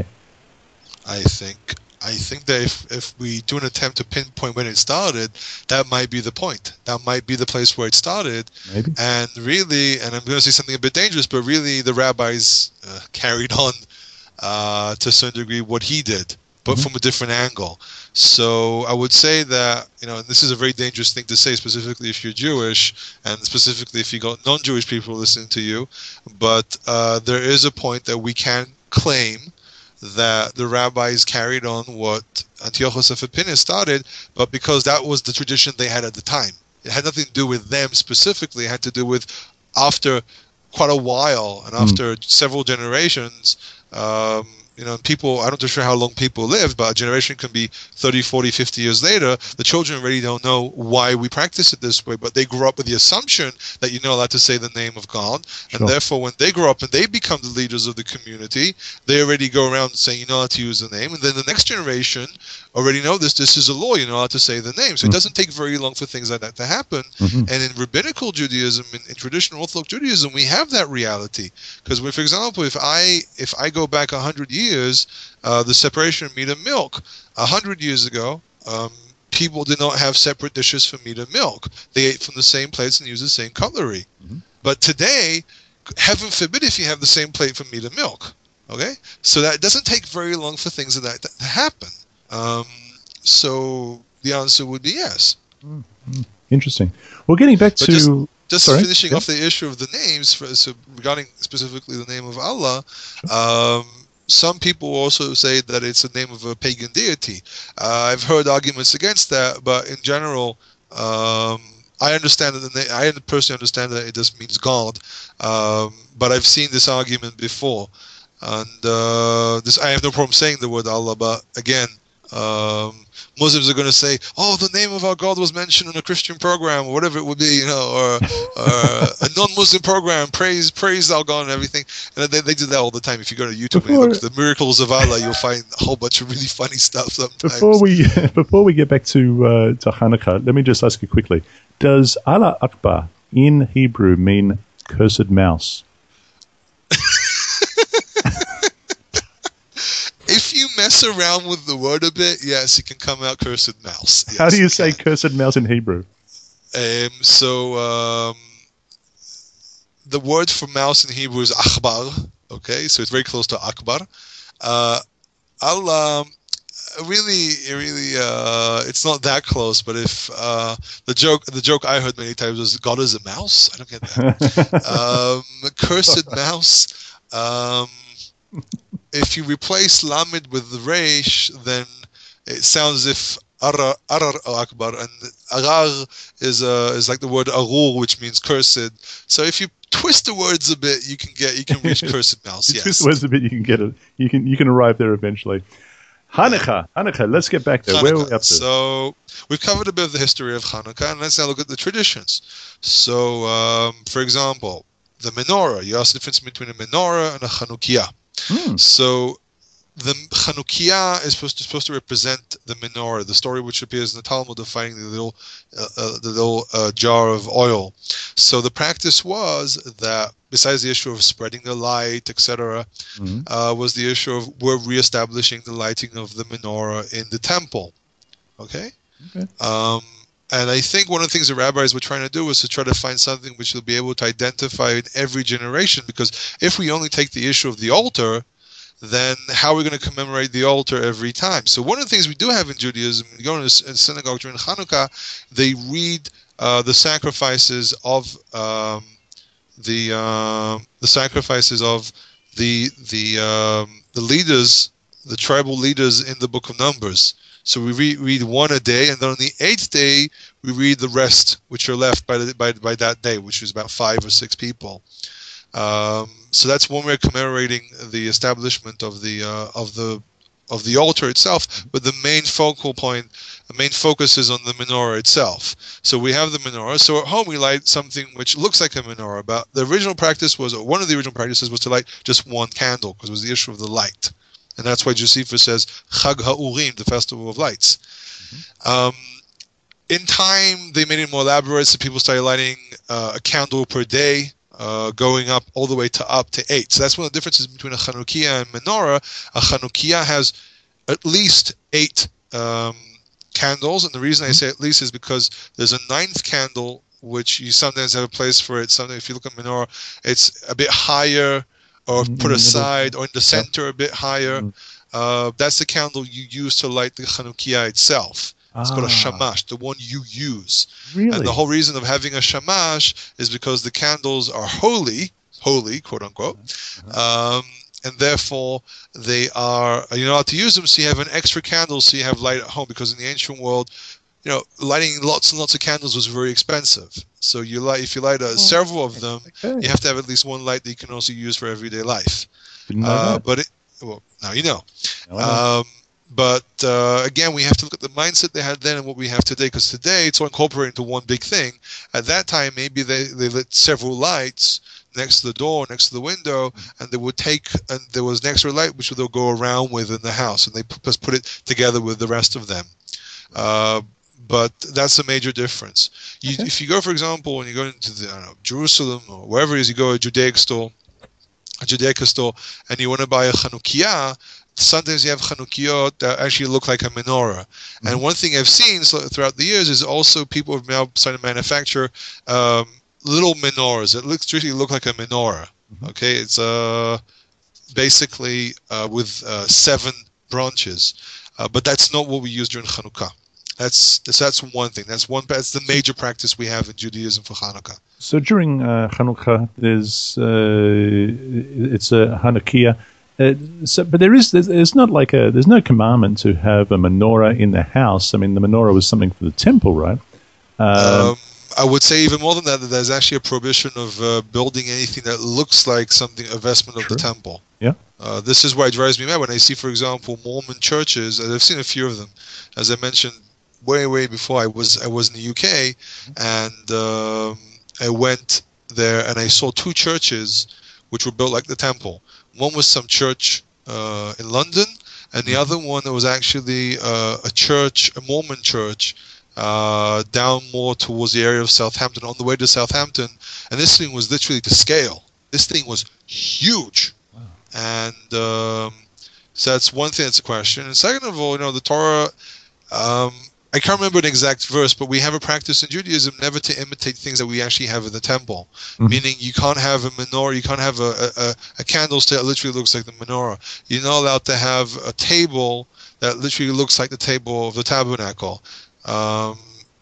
I think I think that if, if we do an attempt to pinpoint when it started, that might be the point. That might be the place where it started. Maybe. And really, and I'm going to say something a bit dangerous, but really the rabbis uh, carried on uh, to a certain degree what he did, but Mm-hmm. from a different angle. So I would say that, you know, and this is a very dangerous thing to say, specifically if you're Jewish, and specifically if you got non-Jewish people listening to you, but uh, there is a point that we can claim that the rabbis carried on what Antiochus Epiphanes started, but because that was the tradition they had at the time. It had nothing to do with them specifically. It had to do with after quite a while and after mm. several generations, um, you know, people, I'm not too sure how long people live, but a generation can be thirty, forty, fifty years later. The children really don't know why we practice it this way, but they grew up with the assumption that you're not allowed to say the name of God. Sure. And therefore, when they grow up and they become the leaders of the community, they already go around saying you're not allowed to use the name. And then the next generation already know this. This is a law. You're not allowed to say the name. So mm. it doesn't take very long for things like that to happen. Mm-hmm. And in rabbinical Judaism, in, in traditional Orthodox Judaism, we have that reality. Because, for example, if I if I go back one hundred years, uh, the separation of meat and milk, one hundred years ago, um, people did not have separate dishes for meat and milk. They ate from the same plates and used the same cutlery. Mm-hmm. But today, heaven forbid if you have the same plate for meat and milk. Okay? So that doesn't take very long for things like that to happen. Um, so the answer would be yes. Mm-hmm. Interesting. Well, getting back but to... Just, just Sorry? finishing yeah. off the issue of the names, for, so regarding specifically the name of Allah, um, some people also say that it's the name of a pagan deity. Uh, I've heard arguments against that, but in general, um, I understand that the na- I personally understand that it just means God. Um, but I've seen this argument before, and uh, this I have no problem saying the word Allah. But again, um, Muslims are going to say, "Oh, the name of our God was mentioned in a Christian program, or whatever it would be, you know, or, or a non-Muslim program. Praise, praise our God and everything." And they, they do that all the time. If you go to YouTube before, and you look at the miracles of Allah, you'll find a whole bunch of really funny stuff sometimes. Before we before we get back to uh, to Hanukkah, let me just ask you quickly: does Allah Akbar in Hebrew mean cursed mouse? If you mess around with the word a bit, yes, it can come out cursed mouse. Yes, How do you say can. cursed mouse in Hebrew? Um, so um, the word for mouse in Hebrew is akhbar. Okay, so it's very close to akbar. Uh, Allah, really, really, uh, it's not that close. But if uh, the joke, the joke I heard many times was God is a mouse. I don't get that. um, cursed mouse. Um, if you replace Lamed with the Resh, then it sounds as if Arar, Arar Akbar, and Arar is uh, is like the word Arur, which means cursed. So if you twist the words a bit, you can get you can reach cursed mouse. You Yes. twist the words a bit, you can get it. You can you can arrive there eventually. Hanukkah, yeah. Hanukkah. Let's get back there. Hanukkah. Where are we up to? So we've covered a bit of the history of Hanukkah, and let's now look at the traditions. So, um, for example, the menorah. You asked the difference between a menorah and a Chanukiah. Hmm. So the Chanukiah is supposed to, supposed to represent the menorah, the story which appears in the Talmud of finding the little, uh, uh, the little uh, jar of oil. So the practice was that, besides the issue of spreading the light, et cetera, mm-hmm. uh, was the issue of we're reestablishing the lighting of the menorah in the temple. Okay? Okay. Um, and I think one of the things the rabbis were trying to do was to try to find something which will be able to identify in every generation, because if we only take the issue of the altar, then how are we going to commemorate the altar every time? So one of the things we do have in Judaism, when you go to a synagogue during Hanukkah, they read uh, the sacrifices of um, the uh, the sacrifices of the the um, the leaders, the tribal leaders in the Book of Numbers. So we read, read one a day, and then on the eighth day we read the rest, which are left by the, by by that day, which is about five or six people. Um, so that's one way of commemorating the establishment of the uh, of the of the altar itself. But the main focal point, the main focus is on the menorah itself. So we have the menorah. So at home we light something which looks like a menorah. But the original practice was, one of the original practices was to light just one candle, because it was the issue of the light, and that's why Josephus says Chag HaUrim, the festival of lights. Mm-hmm. Um, in time, they made it more elaborate, so people started lighting uh, a candle per day. Uh, going up all the way to up to eight. So that's one of the differences between a Chanukiah and menorah. A Chanukiah has at least eight um, candles, and the reason I say at least is because there's a ninth candle, which you sometimes have a place for it. Sometimes, if you look at menorah, it's a bit higher, or mm-hmm. put aside, or in the center yeah. a bit higher. Mm-hmm. Uh, that's the candle you use to light the Chanukiah itself. It's called a shamash, the one you use. Really? And the whole reason of having a shamash is because the candles are holy, holy, quote unquote, uh-huh. um, and therefore they are, you're not allowed to use them, so you have an extra candle so you have light at home, because in the ancient world, you know, lighting lots and lots of candles was very expensive. So you light, if you light uh, several of them, okay. you have to have at least one light that you can also use for everyday life. Didn't know uh, that. But it, well, now you know. Now I know. Um, But uh, again, we have to look at the mindset they had then and what we have today, because today it's all incorporated into one big thing. At that time, maybe they, they lit several lights next to the door, next to the window, and they would take, and there was an extra light which they'll go around with in the house, and they just put it together with the rest of them. Uh, but that's a major difference. You, okay. If you go, for example, when you go into the, I don't know, Jerusalem or wherever it is, you go to a Judaic store, a Judaica store, and you want to buy a Chanukiah. Sometimes you have Chanukiot that actually look like a menorah. Mm-hmm. And one thing I've seen so, throughout the years is also people have now started to manufacture um, little menorahs that look, literally look like a menorah. Mm-hmm. Okay, it's uh, basically uh, with uh, seven branches. Uh, but that's not what we use during Chanukah. That's, that's that's one thing. That's one. That's the major practice we have in Judaism for Hanukkah. So during uh, Hanukkah, there's uh, it's a Hanukkah. Uh, so, but there is there's, there's not like a there's no commandment to have a menorah in the house. I mean, the menorah was something for the temple, right? Um, um, I would say even more than that. That there's actually a prohibition of uh, building anything that looks like something a vestment of true. the temple. Yeah. Uh, this is why it drives me mad when I see, for example, Mormon churches. And I've seen a few of them, as I mentioned way way before. I was I was in the U K, and um, I went there and I saw two churches which were built like the temple. One was some church uh, in London, and the other one was actually uh, a church, a Mormon church, uh, down more towards the area of Southampton, on the way to Southampton. And this thing was literally to scale. This thing was huge. Wow. And um, so that's one thing that's a question. And second of all, you know, the Torah, um, I can't remember an exact verse, but we have a practice in Judaism never to imitate things that we actually have in the temple. Mm-hmm. Meaning you can't have a menorah, you can't have a, a, a candlestick that literally looks like the menorah. You're not allowed to have a table that literally looks like the table of the tabernacle. Um,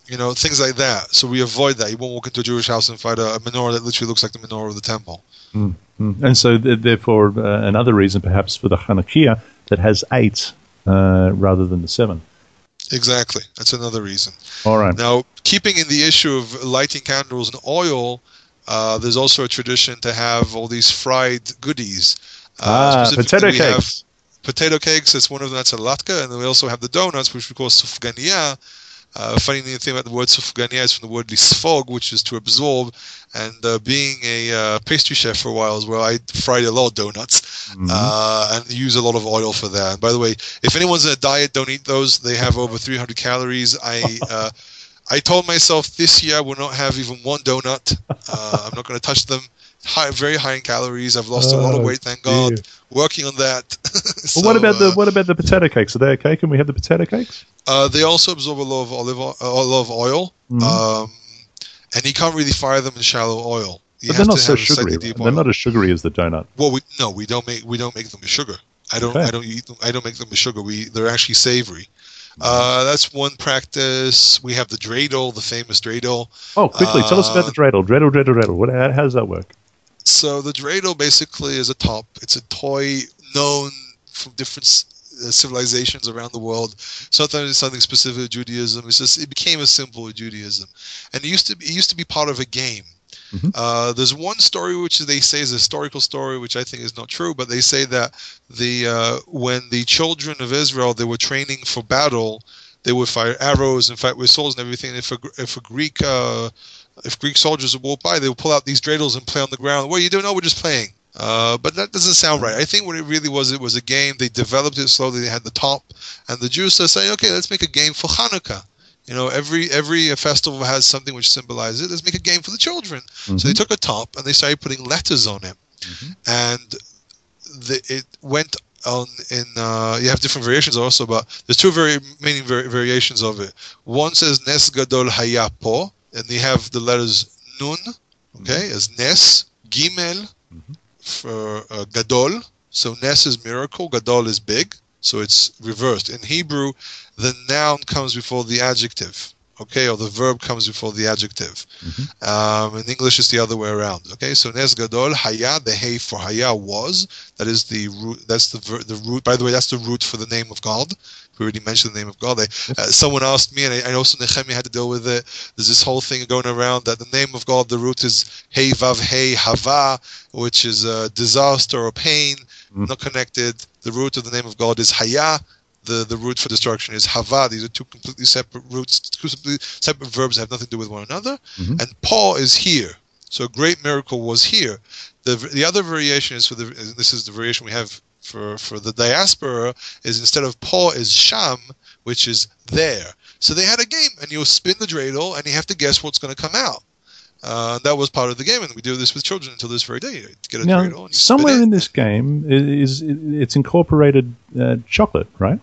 You know, things like that. So we avoid that. You won't walk into a Jewish house and find a, a menorah that literally looks like the menorah of the temple. Mm-hmm. And so, th- therefore, uh, another reason perhaps for the Hanukkah that has eight uh, rather than the seven. Exactly. That's another reason. All right. Now, keeping in the issue of lighting candles and oil, uh, there's also a tradition to have all these fried goodies. Uh, ah, potato we cakes. Have potato cakes, that's one of them, that's a latka, and then we also have the donuts, which we call sufganiya. Uh, funny thing about the word sufganiya is from the word lisfog, which is to absorb. And uh, being a uh, pastry chef for a while as well, I fried a lot of donuts mm-hmm. uh, and use a lot of oil for that. And by the way, if anyone's in a diet, don't eat those. They have over three hundred calories. I uh, I told myself this year I will not have even one donut. Uh, I'm not going to touch them. High, very high in calories. I've lost oh, a lot of weight, thank God. Dear. Working on that. so, well, what about the uh, what about the potato cakes? Are they okay? Can we have the potato cakes? Uh, they also absorb a lot of olive oil, a lot of oil, mm-hmm. um, and you can't really fry them in shallow oil. You but they're not so sugary. They're oil. not as sugary as the donut. Well, we, no, we don't make we don't make them with sugar. I don't okay. I don't eat them. I don't make them with sugar. We they're actually savory. Uh, that's one practice. We have the dreidel, the famous dreidel. Oh, quickly, uh, tell us about the dreidel. Dreidel, dreidel, dreidel. What, how, how does that work? So the dreidel basically is a top. It's a toy known from different uh, civilizations around the world. Sometimes it's something specific to Judaism. It's just it became a symbol of Judaism, and it used to be, it used to be part of a game. Mm-hmm. Uh, there's one story which they say is a historical story, which I think is not true, but they say that the uh, when the children of Israel, they were training for battle, they would fire arrows and fight with swords and everything. And if a if a Greek uh, if Greek soldiers would walk by, they would pull out these dreidels and play on the ground. What are you doing? No, we're just playing. Uh, but that doesn't sound right. I think what it really was, it was a game. They developed it slowly. They had the top, and the Jews are saying, okay, let's make a game for Hanukkah. You know, every every festival has something which symbolizes it. Let's make a game for the children. Mm-hmm. So they took a top and they started putting letters on it, mm-hmm. and the, it went on in. Uh, you have different variations also, but there's two very many vari- variations of it. One says Nes Gadol Haya Po, and they have the letters Nun, okay, mm-hmm. as Nes, Gimel mm-hmm. for uh, Gadol. So Nes is miracle, Gadol is big. So it's reversed. In Hebrew, the noun comes before the adjective, okay, or the verb comes before the adjective. Mm-hmm. Um, in English, it's the other way around, okay. So Nes Gadol Haya, the Hey for Haya was. That is the root. That's the ver- the root. By the way, that's the root for the name of God. We already mentioned the name of God. They, uh, someone asked me, and I, I also Nehemiah had to deal with it. There's this whole thing going around that the name of God, the root is Hey Vav Hey Hava, which is a disaster or pain, mm. not connected. The root of the name of God is Haya. The, the root for destruction is Hava. These are two completely separate roots, two completely separate verbs that have nothing to do with one another. Mm-hmm. And Pa is here. So a great miracle was here. The the other variation is for the, this is the variation we have for, for the diaspora, is instead of Pa is Sham, which is there. So they had a game, and you'll spin the dreidel, and you have to guess what's going to come out. Uh, that was part of the game, and we do this with children until this very day. You get a now, dreidel and you somewhere spin it. in this game is, is it's incorporated uh, chocolate, right?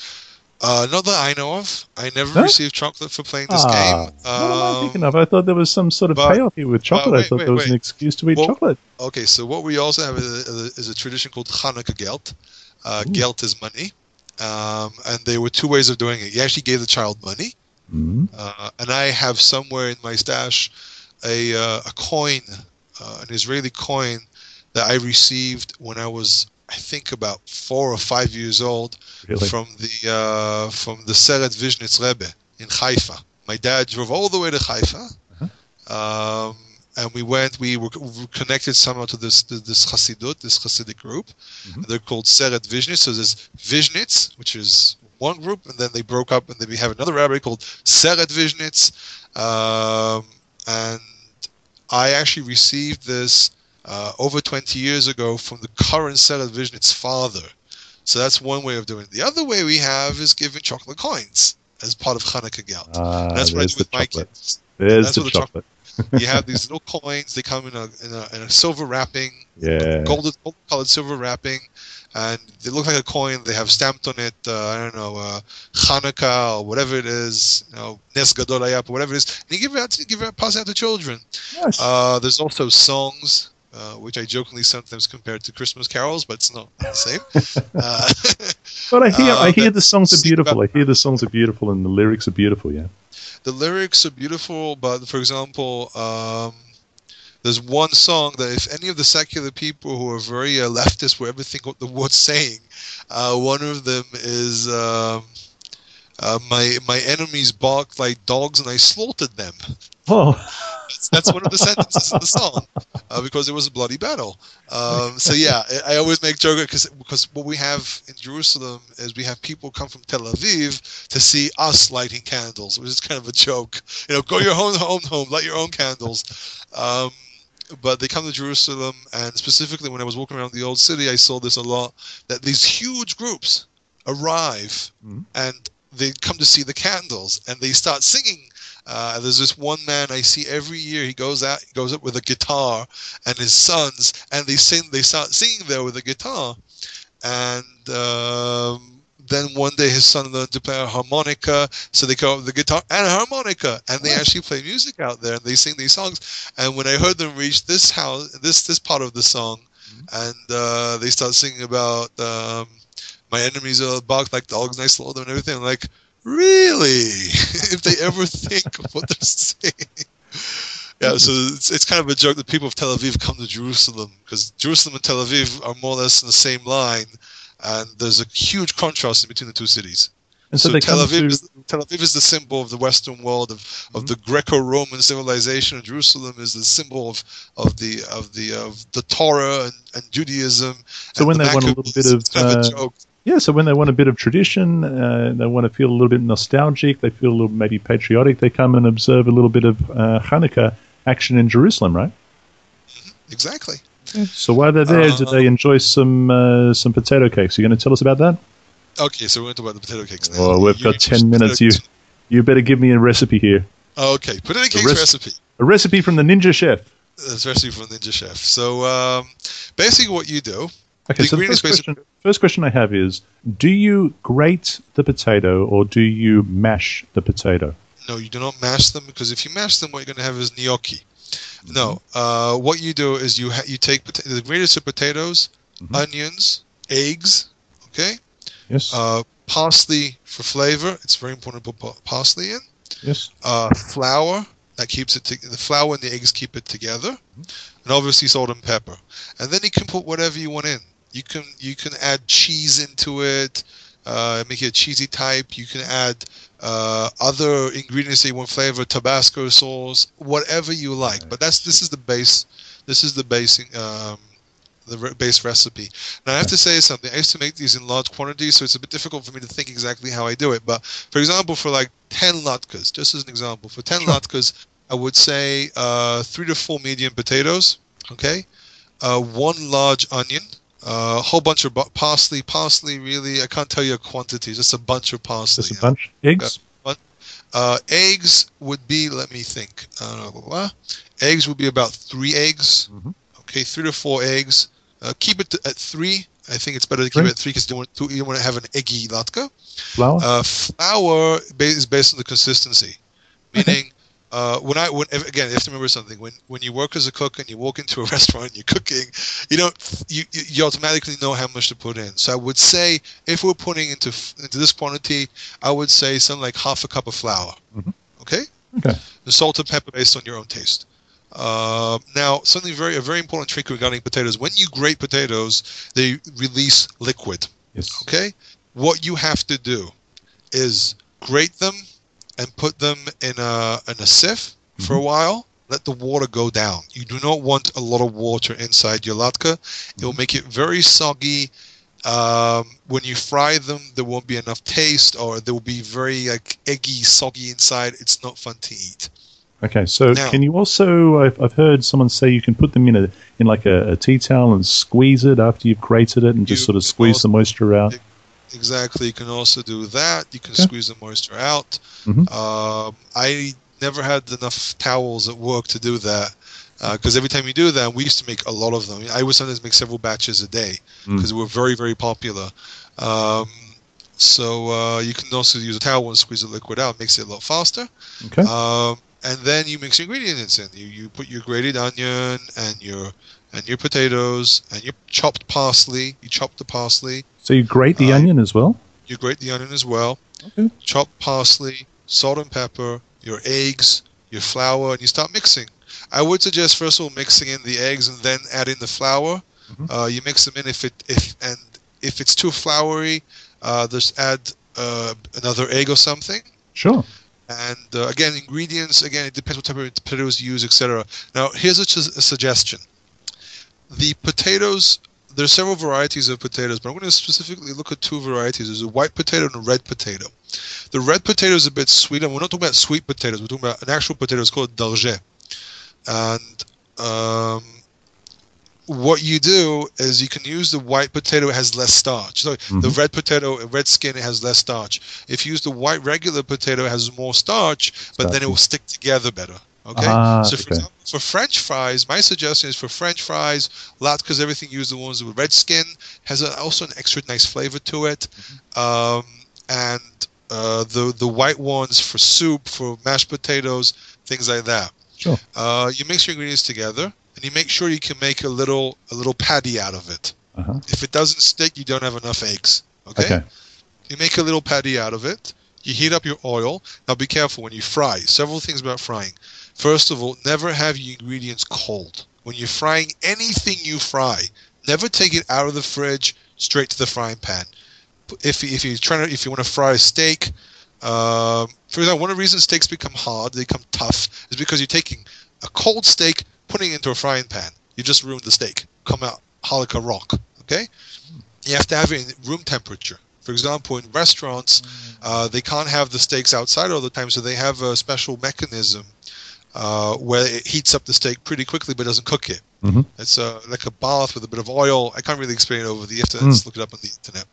Uh, not that I know of. I never no? received chocolate for playing this ah, game. Um, what am I thinking of? I thought there was some sort of but, payoff here with chocolate. wait, I thought wait, there was wait. an excuse to eat well, chocolate. Okay, so what we also have is a, is a tradition called Hanukkah Geld. Uh, Geld is money. Um, and there were two ways of doing it. You actually gave the child money. Mm-hmm. Uh, and I have somewhere in my stash a, uh, a coin, uh, an Israeli coin that I received when I was, I think, about four or five years old, really? from the uh, from the Seret Vishnitz Rebbe in Haifa. My dad drove all the way to Haifa, uh-huh. um, and we went. We were connected somehow to this this Chassidut, this Chassidic group. Mm-hmm. And they're called Seret Vishnitz. So there's Vishnitz, which is one group, and then they broke up, and then we have another rabbi called Seret Vishnitz, um, and I actually received this uh, over twenty years ago from the current Seret Vishnitz's father. So that's one way of doing it. The other way we have is giving chocolate coins as part of Hanukkah Geld. Ah, that's what I do with my chocolate. kids. There's that's the what chocolate. The chocolate. You have these little coins. They come in a in a, in a silver wrapping, yeah, golden colored silver wrapping, and they look like a coin. They have stamped on it, uh, I don't know, uh, Hanukkah or whatever it is, you know, Nes Gadol Hayap or whatever it is. And you give it out, to, give it out, pass it out to children. Yes. Uh, there's also songs, uh, which I jokingly sometimes compare to Christmas carols, but it's not the same. uh, but I hear, uh, I hear the songs are beautiful. About, I hear the songs are beautiful and the lyrics are beautiful. Yeah. the lyrics are beautiful, but for example, um, there's one song that if any of the secular people who are very uh, leftist will ever think what the word's saying, uh, one of them is um, uh, my my enemies barked like dogs and I slaughtered them. Oh, That's, that's one of the sentences in the song, uh, because it was a bloody battle. Um, so yeah, I, I always make joke because because what we have in Jerusalem is we have people come from Tel Aviv to see us lighting candles, which is kind of a joke. You know, go your own home, home, light your own candles. Um, but they come to Jerusalem, and specifically when I was walking around the old city, I saw this a lot. That these huge groups arrive mm-hmm. and they come to see the candles, and they start singing. Uh, there's this one man I see every year. He goes out, he goes up with a guitar, and his sons, and they sing. They start singing there with a guitar, and um, then one day his son learned to play a harmonica, so they go up with the guitar and a harmonica, and they actually play music out there, and they sing these songs. And when I heard them reach this house, this this part of the song, mm-hmm. and uh, they start singing about um, my enemies are barked like dogs, and I slaughter them and everything, I'm like, really? If they ever think of what they're saying. Yeah, so it's, it's kind of a joke that people of Tel Aviv come to Jerusalem, because Jerusalem and Tel Aviv are more or less in the same line, and there's a huge contrast in between the two cities. And so, so they Tel, come Aviv to... is, Tel Aviv is the symbol of the Western world, of, of mm-hmm. the Greco-Roman civilization, and Jerusalem is the symbol of, of the of the of the Torah and, and Judaism. So and when the they want a little bit of... kind of uh, a joke. Yeah, so when they want a bit of tradition, uh, they want to feel a little bit nostalgic, they feel a little maybe patriotic, they come and observe a little bit of uh, Hanukkah action in Jerusalem, right? Mm-hmm. Exactly. Yeah. So while they're there, uh, do they enjoy some uh, some potato cakes? Are you going to tell us about that? Okay, so we're going to talk about the potato cakes now. Oh, we've you, got ten minutes. You you better give me a recipe here. Okay, potato cakes a res- recipe. A recipe from the Ninja Chef. That's a recipe from the Ninja Chef. So um, basically what you do... Okay, so the first question, first question I have is, do you grate the potato or do you mash the potato? No, you do not mash them, because if you mash them, what you're going to have is gnocchi. Mm-hmm. No, uh, what you do is you ha- you take pota- the greatest of potatoes, mm-hmm. onions, eggs, okay? Yes. Uh, parsley for flavor. It's very important to put parsley in. Yes. Uh, flour. That keeps it. To- the flour and the eggs keep it together. Mm-hmm. And obviously salt and pepper. And then you can put whatever you want in. You can you can add cheese into it, uh, make it a cheesy type. You can add uh, other ingredients that you want flavor, Tabasco sauce, whatever you like. But that's this is the base. This is the base um, the re- base recipe. Now I have to say something. I used to make these in large quantities, so it's a bit difficult for me to think exactly how I do it. But for example, for like ten latkes, just as an example, for ten sure. latkes, I would say uh, three to four medium potatoes. Okay, uh, one large onion. A uh, whole bunch of parsley. Parsley, really, I can't tell you a quantity. Just a bunch of parsley. Just a bunch. Know? Eggs? Uh, uh, eggs would be, let me think. Uh, blah, blah, blah. Eggs would be about three eggs. Mm-hmm. Okay, three to four eggs. Uh, keep it at three. I think it's better to keep three. it at three because you don't want to, you don't want to have an eggy latke. Flour? Uh, flour is based on the consistency. Meaning, Uh, when I when again, you have to remember something. When when you work as a cook and you walk into a restaurant and you're cooking, you don't you you automatically know how much to put in. So I would say if we're putting into into this quantity, I would say something like half a cup of flour. Mm-hmm. Okay. Okay. The salt and pepper based on your own taste. Uh, now, something very a very important trick regarding potatoes. When you grate potatoes, they release liquid. Yes. Okay. What you have to do is grate them and put them in a in a sieve mm-hmm. for a while. Let the water go down. You do not want a lot of water inside your latke. Mm-hmm. It will make it very soggy. Um, when you fry them, there won't be enough taste, or they will be very like eggy, soggy inside. It's not fun to eat. Okay, so now, can you also? I've, I've heard someone say you can put them in a in like a, a tea towel and squeeze it after you've grated it, and just sort of squeeze also, the moisture out. Exactly, you can also do that. You can okay. squeeze the moisture out. Mm-hmm. Um, I never had enough towels at work to do that, because uh, every time you do that, we used to make a lot of them. I would sometimes make several batches a day because mm. we were very, very popular. Um, so uh, you can also use a towel and squeeze the liquid out. It makes it a lot faster. Okay. Um, and then you mix your ingredients in. You you put your grated onion and your and your potatoes and your chopped parsley. You chop the parsley. So you grate the uh, onion as well? You grate the onion as well. Okay. Chop parsley, salt and pepper, your eggs, your flour, and you start mixing. I would suggest first of all mixing in the eggs and then add in the flour. Mhm. Uh, you mix them in if it if and if it's too floury, uh, just add uh, another egg or something. Sure. And uh, again, ingredients. Again, it depends what type of potatoes you use, et cetera. Now, here's a, a suggestion: the potatoes. There's several varieties of potatoes, but I'm going to specifically look at two varieties. There's a white potato and a red potato. The red potato is a bit sweeter. We're not talking about sweet potatoes. We're talking about an actual potato. It's called darget. And um, what you do is you can use the white potato. It has less starch. So Mhm. the red potato, red skin, it has less starch. If you use the white regular potato, it has more starch, but then it will stick together better. Okay. Ah, so for okay. example, for French fries, my suggestion is for French fries, lots because everything used the ones with red skin has a, also an extra nice flavor to it, um, and uh, the the white ones for soup, for mashed potatoes, things like that. Sure. Uh, you mix your ingredients together, and you make sure you can make a little a little patty out of it. Uh-huh. If it doesn't stick, you don't have enough eggs. Okay? Okay. You make a little patty out of it. You heat up your oil. Now be careful when you fry. Several things about frying. First of all, never have your ingredients cold. When you're frying anything you fry, never take it out of the fridge straight to the frying pan. If if you're trying to if you want to fry a steak, um, for example, one of the reasons steaks become hard, they become tough, is because you're taking a cold steak, putting it into a frying pan. You just ruined the steak. Come out hard like a rock. Okay? You have to have it in room temperature. For example, in restaurants, uh, they can't have the steaks outside all the time, so they have a special mechanism uh, where it heats up the steak pretty quickly but doesn't cook it. Mm-hmm. It's uh, like a bath with a bit of oil. I can't really explain it over the internet. Mm. Just look it up on the internet.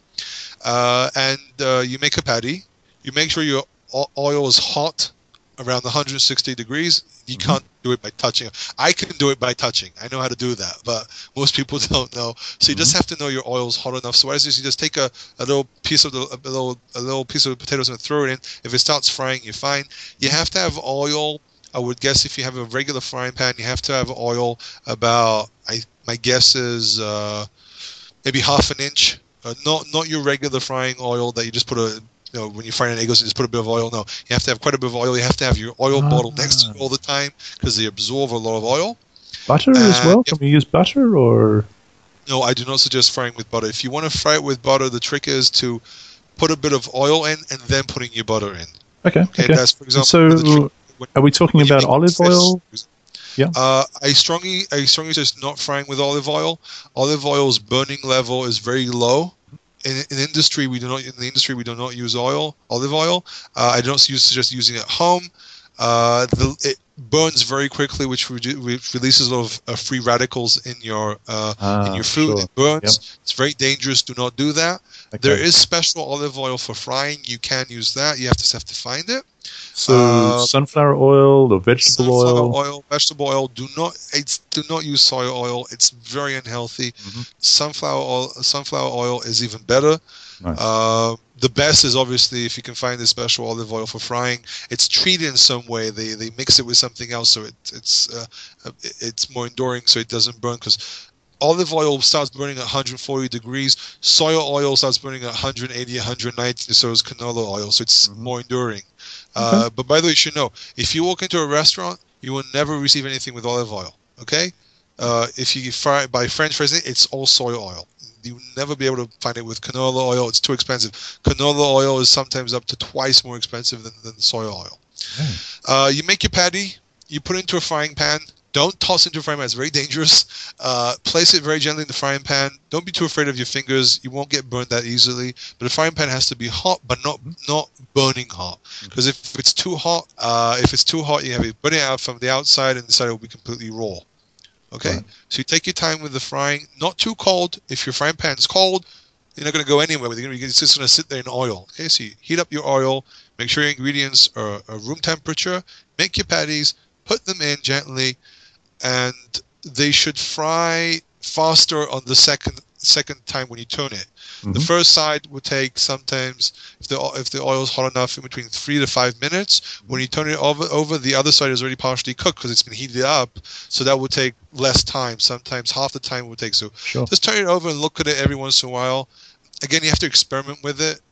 Uh, and uh, you make a patty. You make sure your o- oil is hot, around one hundred sixty degrees. You Mhm. can't do it by touching. I can do it by touching. I know how to do that, but most people don't know. So you just have to know your oil is hot enough. So what I do is you just take a, a little piece of the a little a little piece of potatoes and throw it in. If it starts frying, you're fine. You have to have oil. I would guess if you have a regular frying pan, you have to have oil about. I my guess is uh, maybe half an inch. Uh, not not your regular frying oil that you just put a you know when you fry an egg, you just put a bit of oil. No, you have to have quite a bit of oil. You have to have your oil Ah. bottle next to you all the time because they absorb a lot of oil. Butter as Uh, well? yep. Can we use butter or? No, I do not suggest frying with butter. If you want to fry it with butter, the trick is to put a bit of oil in and then putting your butter in. Okay. Okay, Okay. that's for example. So, the trick when- are we talking when you about make olive fish. oil? Yeah. Uh, I strongly, I strongly suggest not frying with olive oil. Olive oil's burning level is very low. In, in industry, we do not. In the industry, we do not use oil, olive oil. Uh, I don't use, suggest using it at home. Uh, the, it burns very quickly, which, re- which releases a lot of uh, free radicals in your uh, Ah, in your food. sure. It burns. It's very dangerous. Do not do that. Okay. There is special olive oil for frying. You can use that. You have to have to find it. So uh, sunflower oil or vegetable Sunflower oil. oil, vegetable oil. Do not it's, do not use soy oil. It's very unhealthy. Mhm. Sunflower oil. Sunflower oil is even better. Nice. Uh, the best is obviously if you can find the special olive oil for frying. It's treated in some way. They they mix it with something else, so it, it's uh, it's more enduring, so it doesn't burn. Because olive oil starts burning at one hundred forty degrees. Soy oil starts burning at one hundred eighty, one hundred ninety. So is canola oil, so it's Mhm. more enduring. Uh, but by the way, you should know, if you walk into a restaurant, you will never receive anything with olive oil, okay? Uh, if you fry by French fries, it's all soy oil. You will never be able to find it with canola oil. It's too expensive. Canola oil is sometimes up to twice more expensive than, than soy oil. Okay. Uh, you make your patty. You put it into a frying pan. Don't toss it into a frying pan. It's very dangerous. Uh, place it very gently in the frying pan. Don't be too afraid of your fingers. You won't get burned that easily. But the frying pan has to be hot, but not not burning hot. Because if it's too hot, uh, if it's too hot, you have it burning out from the outside, and inside it will be completely raw. Okay, Right. so you take your time with the frying. Not too cold. If your frying pan is cold, you're not going to go anywhere with it. It's just going to sit there in oil. Okay, so you heat up your oil. Make sure your ingredients are, are room temperature. Make your patties. Put them in gently, and they should fry faster on the second second time when you turn it. The Mhm. first side would take sometimes, if the if the oil is hot enough, in between three to five minutes. When you turn it over, over the other side is already partially cooked because it's been heated up. So that would take less time. Sometimes half the time it would take. So Sure. just turn it over and look at it every once in a while. Again, you have to experiment with it.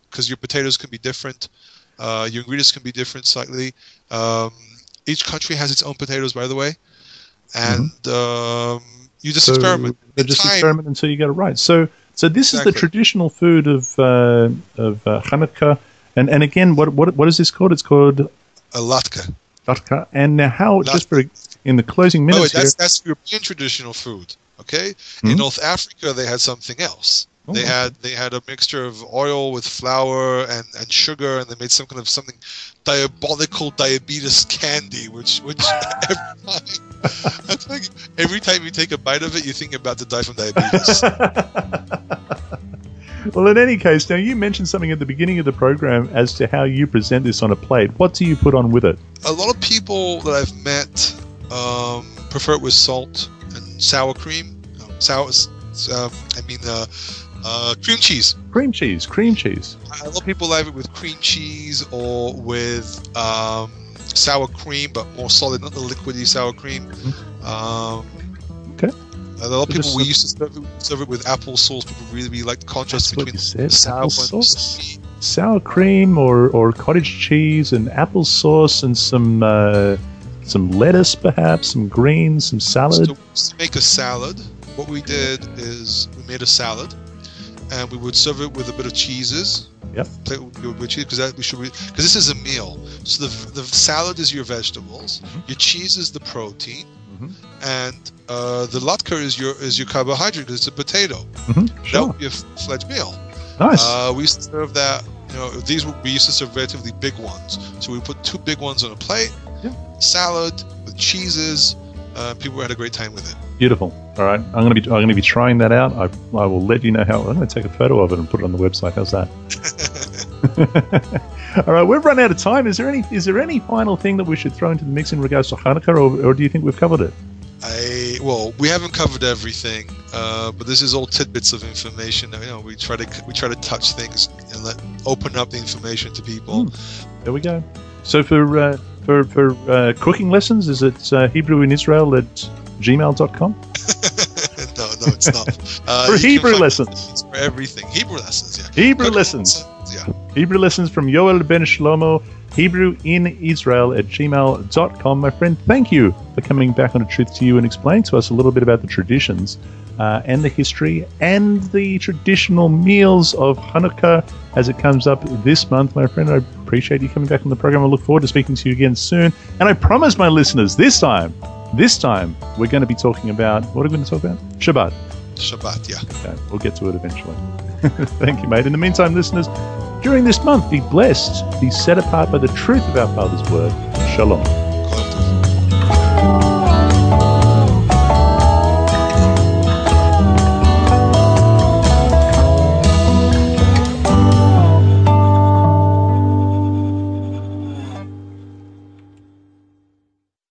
because your potatoes can be different, uh, your ingredients can be different slightly. Um, each country has its own potatoes, by the way, and mm-hmm. um, you just so experiment. You just time, experiment until you get it right. So, so this exactly. is the traditional food of uh, of uh, Hanukkah, and and again, what what what is this called? It's called a latke. Latke. And now, how just for in the closing minutes oh, wait, that's, here, that's European traditional food. Okay, mm-hmm. in North Africa they had something else. Oh, they had they had a mixture of oil with flour and, and sugar, and they made some kind of something diabolical diabetes candy, which which every time, that's like every time you take a bite of it, you think you're about to die from diabetes. Well, in any case, now you mentioned something at the beginning of the program as to how you present this on a plate. What do you put on with it? A lot of people that I've met um, prefer it with salt and sour cream. Um, sour, um, I mean, uh, uh, cream cheese. Cream cheese, cream cheese. A lot of people like it with cream cheese or with um, sour cream, but more solid, not the liquidy sour cream. Mm-hmm. Um, okay. A lot of people, we used to serve it, serve it with apple sauce. People really, really like the contrast between the sour and sweet. Sour cream or, or cottage cheese and apple sauce and some uh, some lettuce, perhaps, some greens, some salad. So to make a salad, what we did is we made a salad, and we would serve it with a bit of cheeses. Yep. Plate with, with cheese, because that we should because this is a meal. So the the salad is your vegetables, mm-hmm. your cheese is the protein. Mm-hmm. And uh, the latke is your is your carbohydrate because it's a potato. Mm-hmm. Sure. That would be a fledged meal. Nice. Uh, we used to serve that. You know, these we used to serve relatively big ones. So we put two big ones on a plate. Yeah. Salad with cheeses. Uh, people had a great time with it. Beautiful. All right, I'm going to be I'm going to be trying that out. I I will let you know how. I'm going to take a photo of it and put it on the website. How's that? All right, we've run out of time. Is there any is there any final thing that we should throw into the mix in regards to Hanukkah, or, or do you think we've covered it? I well, we haven't covered everything, uh, but this is all tidbits of information. You know, we try to we try to touch things and let open up the information to people. Mm, there we go. So for uh, for for uh, cooking lessons, is it uh, Hebrew in Israel at gmail dot com? no, no, it's not. Uh, for Hebrew lessons. For everything, Hebrew lessons. Yeah. Hebrew Cooking lessons. lessons. Yeah. Hebrew lessons from Yoel Ben Shlomo. Hebrew in Israel at gmail dot com. My friend, thank you for coming back on A Truth to You and explaining to us a little bit about the traditions uh, and the history and the traditional meals of Hanukkah as it comes up this month. My friend, I appreciate you coming back on the program. I look forward to speaking to you again soon. And I promise my listeners, this time, this time, we're going to be talking about, what are we going to talk about? Shabbat. Shabbat, yeah. Okay, we'll get to it eventually. Thank you, mate. In the meantime, listeners, during this month, be blessed, be set apart by the truth of our Father's word. Shalom.